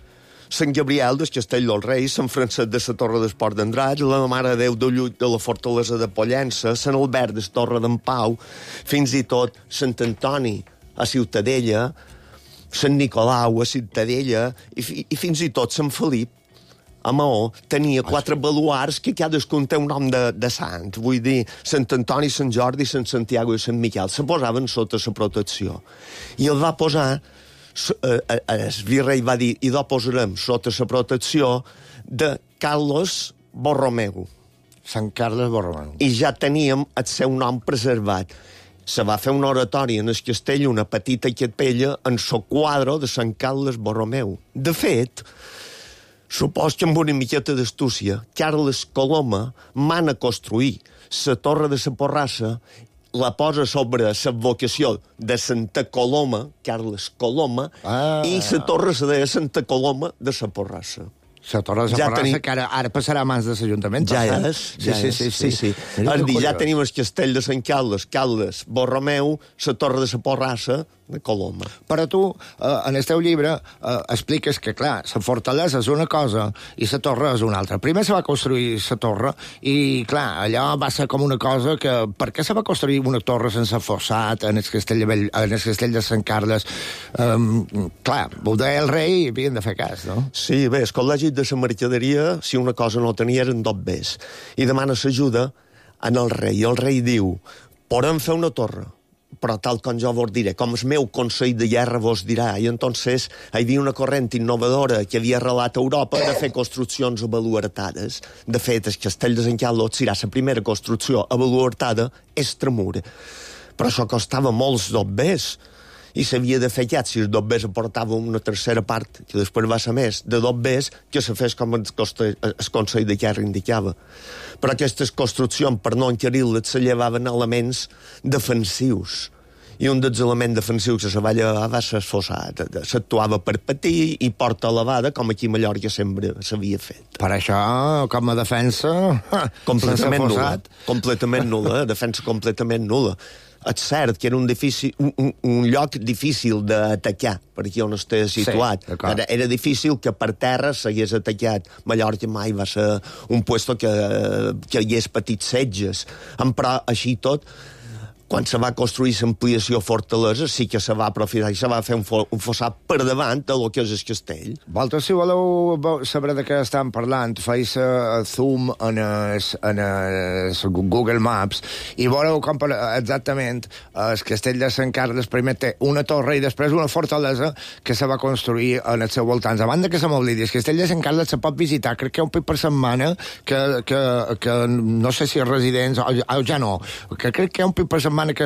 Speaker 19: Sant Gabriel del Castell del Rei, Sant Francesc de la Torre d'Esport d'Andratx, la Mare de Déu de Llull de la Fortalesa de Pollença, Sant Albert de la Torre d'en Pau, fins i tot Sant Antoni a Ciutadella, Sant Nicolau a Ciutadella i fins i tot Sant Felip a Maó tenia 4 baluars que cadascun té un nom de sant. Vull dir, Sant Antoni, Sant Jordi, Sant Santiago i Sant Miquel. Se posaven sota la protecció. I el va posar, el virrei va dir, i el posarem sota la protecció de Carlos Borromeu.
Speaker 4: Sant Carles Borromeu.
Speaker 19: I ja teníem el seu nom preservat. Se va fer una oratòria en el castell, una petita capella, en el quadre de Sant Carles Borromeu. De fet, supos que amb una miqueta d'astúcia, Carles Coloma mana construir la Torre de la Porrassa, la posa sobre l'advocació de Santa Coloma, Carles Coloma, i la torre se deia Santa Coloma de la Porrassa.
Speaker 4: La Torre de la Porrassa, que ara passarà a mans de l'Ajuntament.
Speaker 19: Ja és. Sí. És dir, ja tenim el castell de Sant Carles, Carles Borromeu, la Torre de la Porrassa, de Coloma.
Speaker 4: Però tu, en el teu llibre, expliques que, clar, la fortalesa és una cosa i la torre és una altra. Primer se va construir la torre i, clar, allò va ser com una cosa que... Per què se va construir una torre sense fossat en el castell de Sant Carles? Clar, ho deia el rei i havien de fer cas, no?
Speaker 19: Sí, bé, el col·legi de la mercaderia, si una cosa no tenia, eren dos bés. I demana l'ajuda en el rei. El rei diu, podem fer una torre, però tal com jo vos diré, com el meu Consell de Guerra vos dirà. I entonces hi havia una corrent innovadora que havia arrelat a Europa de fer construccions avaluartades. De fet, el castell de Sant Carles serà la primera construcció avaluartada extramur. Però això costava molts dobbers i s'havia de fer ja, si els dobbers aportava una tercera part, que després va ser més, de dobbers, que se fes com el Consell de Guerra indicava. Però aquestes construccions, per no encarir-les, se llevaven elements defensius. I un dels elements defensius que se va llevar va ser fossat. S'actuava per patir i porta elevada, com aquí a Mallorca sempre s'havia fet.
Speaker 4: Per això, com a defensa...
Speaker 19: Completament nul·la. Completament nul·la, defensa completament nul·la. És cert que era un lloc difícil d'atacar, per aquí on estava situat. Sí, era difícil que per terra s'hagués atacat. Mallorca mai va ser un puesto que hi hagués petits setges. Però així tot, quan se va construir l'ampliació fortalesa, sí que se va aprofitar i se va fer un fossat per davant de lo que és el castell.
Speaker 4: Vosaltres, si voleu saber de què estan parlant, feis zoom en Google Maps i veureu com exactament el castell de Sant Carles primer té una torre i després una fortalesa que se va construir en els seus voltants. A banda que se m'oblidi, el castell de Sant Carles se pot visitar, crec que un pic per setmana, que no sé si els residents, o ja no, que crec que un pic per setmana que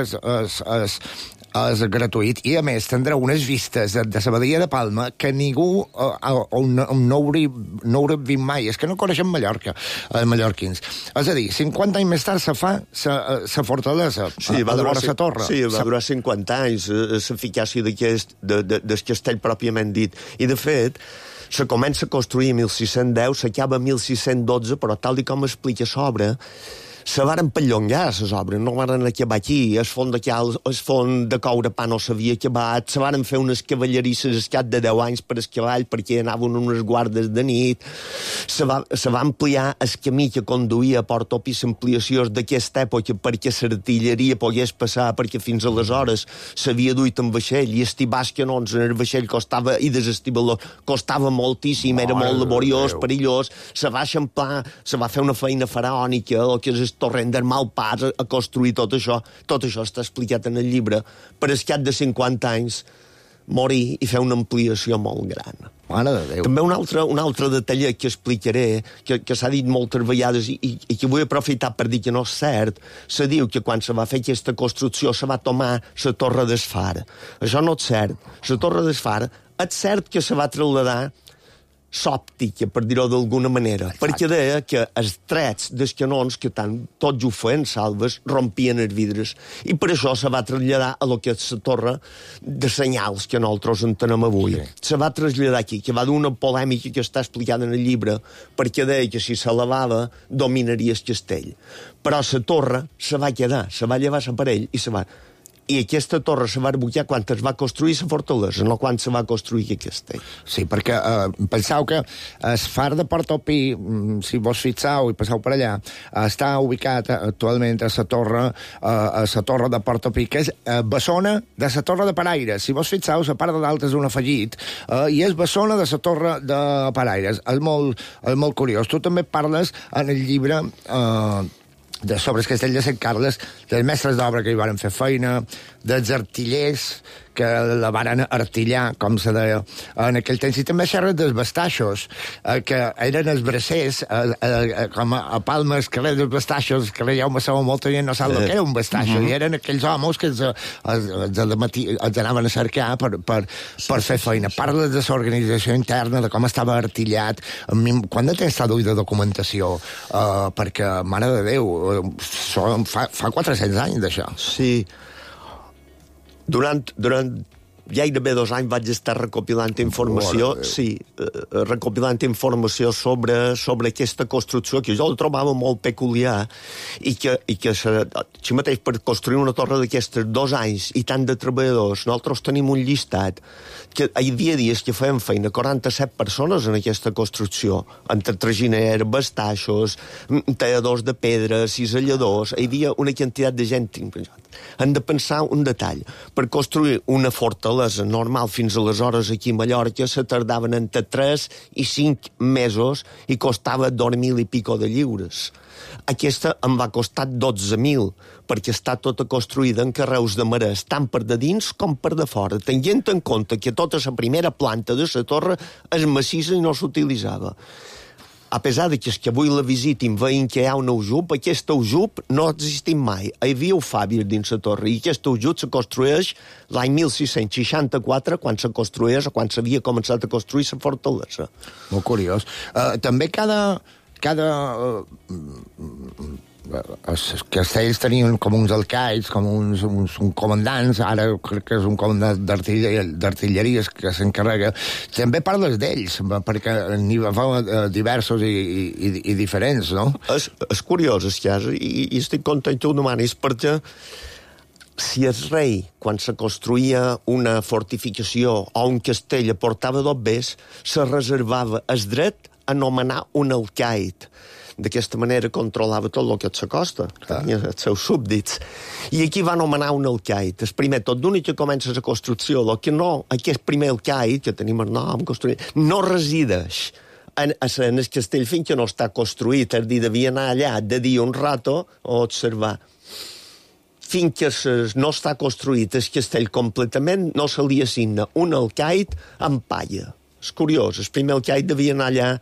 Speaker 4: és gratuït i a més tindrà unes vistes de la badia de Palma que ningú no hauria vist mai. És que no coneixem Mallorca, els mallorquins. És a dir, 50 anys més tard se fa la fortalesa, va durar la torre.
Speaker 19: Sí, va durar 50 anys l'eficàcia del castell pròpiament dit. I de fet, se comença a construir 1610, s'acaba 1612, però tal com explica a sobre, se varen pellongar les obres, no varen acabar aquí. El font de coure pa no s'havia acabat, se varen fer unes cavallerisses al cap de 10 anys per el cavall perquè anaven unes guardes de nit. Se va ampliar el camí que conduïa a Port Opis, ampliacions d'aquesta època perquè l'artilleria pogués passar, perquè fins aleshores s'havia duit en vaixell i estibar els canons en el vaixell costava, i desestibar-lo costava moltíssim, era molt laboriós, perillós. Se va eixamplar, se va fer una feina faraònica, el que és torrent del Malpàs, a construir tot això. Tot això està explicat en el llibre. Per al cap de 50 anys morir i fer una ampliació molt gran.
Speaker 4: Mare de Déu.
Speaker 19: També un altre detall que explicaré, que s'ha dit moltes vegades i que vull aprofitar per dir que no és cert. Se diu que quan se va fer aquesta construcció se va tomar la Torre d'Esfar. Això no és cert. La Torre d'Esfar és cert que se va traslladar s'òptica, per dir-ho d'alguna manera. Exacte. Perquè deia que els trets dels canons, que tant tots ho feien salves, rompien els vidres. I per això se va traslladar a lo que és la torre de senyals que nosaltres entenem avui. Sí. Se va traslladar aquí, que va d'una polèmica que està explicada en el llibre, perquè deia que si s'elevava dominaria el castell. Però la torre se va quedar, se va llevar l'aparell i se va... I aquesta torre se va rebutjar quan es va construir la fortalesa, no quan se va construir aquest castell.
Speaker 4: Sí, perquè penseu que el far de Portopí, si vos fixeu i passeu per allà, està ubicat actualment a la torre de Portopí, que és bessona de la torre de Paraires. Si vos fixeu, la part de dalt és un afegit, i és bessona de la torre de Paraires. És molt curiós. Tu també parles en el llibre sobre el castell de Sant Carles, dels mestres d'obra que hi van fer feina, dels artillers que la van artillar, com se deia, en aquell temps. I també xerres dels bastaixos, que eren els bracers, com a Palma, el carrer dels bastaixos, el carrer Jaume Sabó, molta gent no sap el que era un bastaixo, i eren aquells homes que els anaven a cercar per fer feina. Parles de l'organització interna, de com estava artillat. Quant de temps t'ha duit de documentació? Perquè, mare de Déu, fa 400 anys d'això.
Speaker 19: Sí. Durant gairebé 2 anys vaig estar recopilant informació, recopilant informació sobre aquesta construcció, que jo la trobava molt peculiar, i que així mateix per construir una torre d'aquestes 2 anys i tant de treballadors, nosaltres tenim un llistat que hi havia dies que feien feina 47 persones en aquesta construcció, entre traginers, bastaixos, talladors de pedra, ciselladors, hi havia una quantitat de gent. Hem de pensar un detall. Per construir una fortalesa normal fins aleshores aquí a Mallorca se tardaven entre 3 i 5 mesos i costava 2.000 i pico de lliures. Aquesta em va costar 12.000, perquè està tota construïda en carreus de marès, tant per de dins com per de fora, tenint en compte que tota la primera planta de la torre és massissa i no s'utilitzava. A pesar de que els que avui la visitin veien que hi ha un aljub, aquest aljub no ha existit mai. Hi havia un fàbir dins la torre, i aquest aljub se construeix l'any 1664, quan se construeix, quan s'havia començat a construir la fortalesa.
Speaker 4: Molt curiós. També cada els castells tenien com uns alcaids, com uns comandants, ara crec que és un comandant d'artilleria que s'encarrega. També parles d'ells, perquè n'hi va diversos i diferents, no?
Speaker 19: És curiós, és que i estic content que ho demanis, perquè si el rei, quan se construïa una fortificació o un castell, aportava dobbers, se reservava el dret a nomenar un alcaid. D'aquesta manera controlava tot el que s'acosta, tenia els seus súbdits. I aquí va nomenar un alcaid. El primer, tot d'únic que comença la construcció, aquest primer alcaid, que tenim el nom construït, no resideix en el castell fins que no està construït, és a dir, devia anar allà de dia un rato a observar. Fins que no està construït el castell completament, no se li assigna un alcaid amb palla. És curiós, el primer alcaid devia anar allà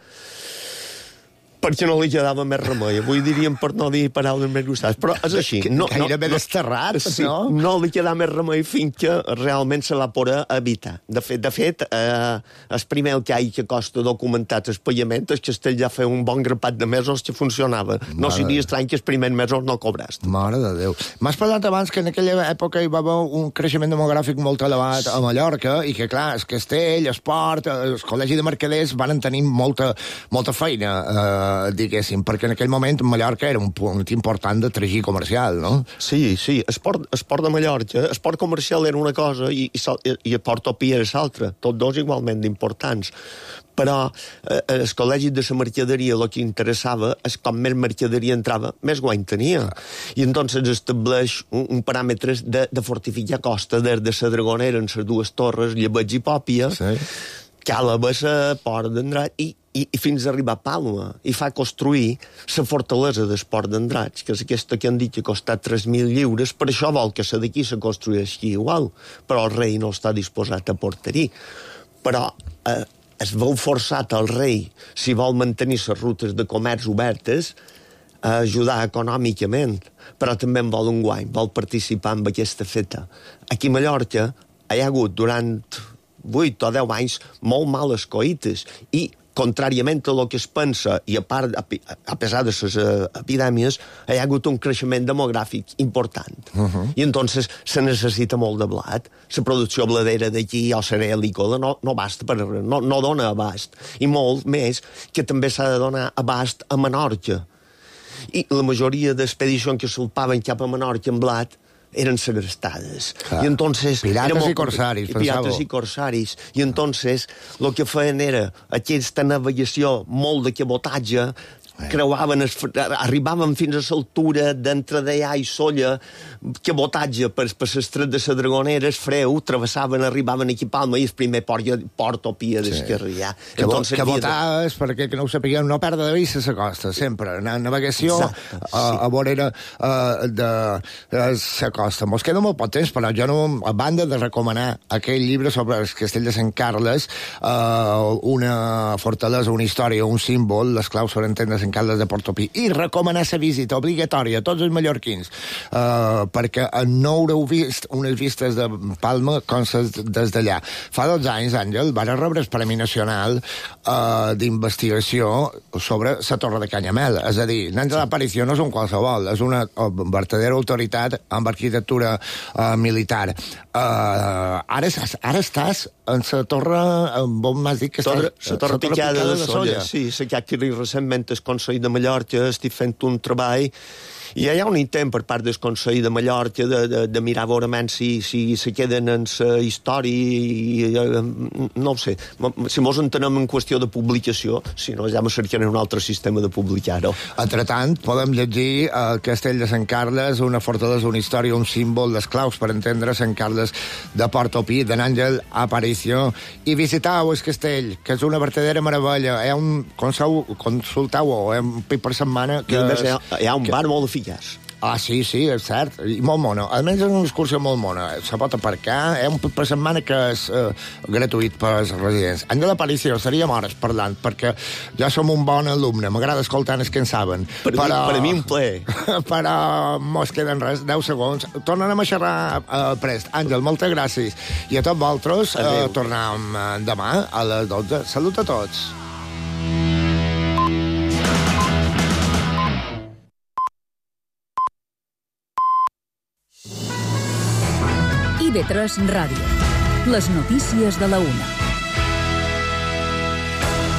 Speaker 19: perquè no li quedava més remei. Avui diríem per no dir paraules més grossades, però és així.
Speaker 4: Gairebé desterrat, no?
Speaker 19: No li quedava més remei fins que realment se la poder evitar. De fet, el primer alcaid que costa documentat el pagament, el castell ja feia un bon grapat de mesos que funcionava. No seria estrany que els primers mesos no cobraste.
Speaker 4: Mare de Déu. M'has parlat abans que en aquella època hi va haver un creixement demogràfic molt elevat a Mallorca i que, clar, el castell, el port, el col·legi de mercaders van tenir molta feina, diguéssim, perquè en aquell moment Mallorca era un punt important de tragí comercial, no?
Speaker 19: Sí, el port de Mallorca, el port comercial era una cosa i el port Opí era l'altra, tots dos igualment importants. Però el col·legi de la mercaderia el que interessava és com més mercaderia entrava, més guany tenia. I entonces estableix un paràmetre de fortificar costa des de la Dragonera en les dues torres, Llebeig i Pòpia, Cala Bassa, Port d'Andrat i fins a arribar a Palma, i fa construir la fortalesa del Port d'Andrat, que és aquesta que han dit que ha costat 3.000 lliures, per això vol que la d'aquí se construeixi igual, però el rei no està disposat a portar-hi. Però es veu forçat al rei, si vol mantenir les rutes de comerç obertes, a ajudar econòmicament, però també en vol un guany, vol participar en aquesta feta. Aquí a Mallorca hi ha hagut durant 8 o 10 anys molt males coïtes i contràriament a el que es pensa, i a pesar de les epidèmies, hi ha hagut un creixement demogràfic important. I entonces se necessita molt de blat. La producció bladera d'aquí o cerealícola no basta per res, no dona abast. I molt més que també s'ha de donar abast a Menorca. I la majoria d'expedicions que salpaven cap a Menorca en blat eren segrestades. I entonces...
Speaker 4: Pirates i corsaris, pensava.
Speaker 19: Pirates i corsaris. I entonces el que feien era aquesta navegació molt de cabotatge, creuaven, arribaven fins a l'altura d'entre Deià i Solla, cabotatge per l'estret de la Dragonera, el Freu, travessaven, arribaven aquí a Palma i el primer port o pia d'Esquerrià.
Speaker 4: Cabotar és, perquè que no ho sapiguem, no perdre de vista la costa, sempre. Navegació a vorera de la costa. Mos queda molt poc temps, però jo no, a banda de recomanar aquell llibre sobre el castell de Sant Carles, una fortalesa, una història, un símbol, les claus per entendre Sant Carles de Portopí, i recomanar la visita obligatòria a tots els mallorquins, perquè no haureu vist unes vistes de Palma com des d'allà. Fa 12 anys, Àngel, va rebre el Premi Nacional d'investigació sobre la Torre de Canyamel. És a dir, Àngel Aparicio no és un qualsevol, és una verdadera autoritat amb arquitectura militar. Ara estàs en la torre, on m'has dit que estàs?
Speaker 19: La torre picada de Solla. Sí, la que ha adquirit recentment el Consell de Mallorca, estic fent un treball i hi ha un intent per part del Consell de Mallorca de mirar veurament si se queden en la història i no ho sé, si mos entenem en qüestió de publicació, si no ja me cercarem un altre sistema de publicar-ho.
Speaker 4: Entretant, podem llegir el Castell de Sant Carles, una fortalesa, una història, un símbol, les claus per entendre Sant Carles de Portopí, de Àngel Aparicio, i visitau el castell, que és una verdadera meravella. Consultau-ho, un pic per setmana.
Speaker 19: Hi ha un bar molt eficaç.
Speaker 4: Sí, és cert, i molt mona. Almenys és una excursió molt mona. Se pot aparcar, un pic per setmana que és gratuït per als residents. Àngel Aparicio, seríem hores parlant, perquè ja som un bon alumne, m'agrada escoltar els que en saben.
Speaker 19: Per a mi un ple.
Speaker 4: Però mos queden res, 10 segons. Tornarem a xerrar prest. Àngel, moltes gràcies. I a tots vosaltres, tornem demà a les 12. Salut a tots.
Speaker 2: IB3 Ràdio. Les notícies de la 1.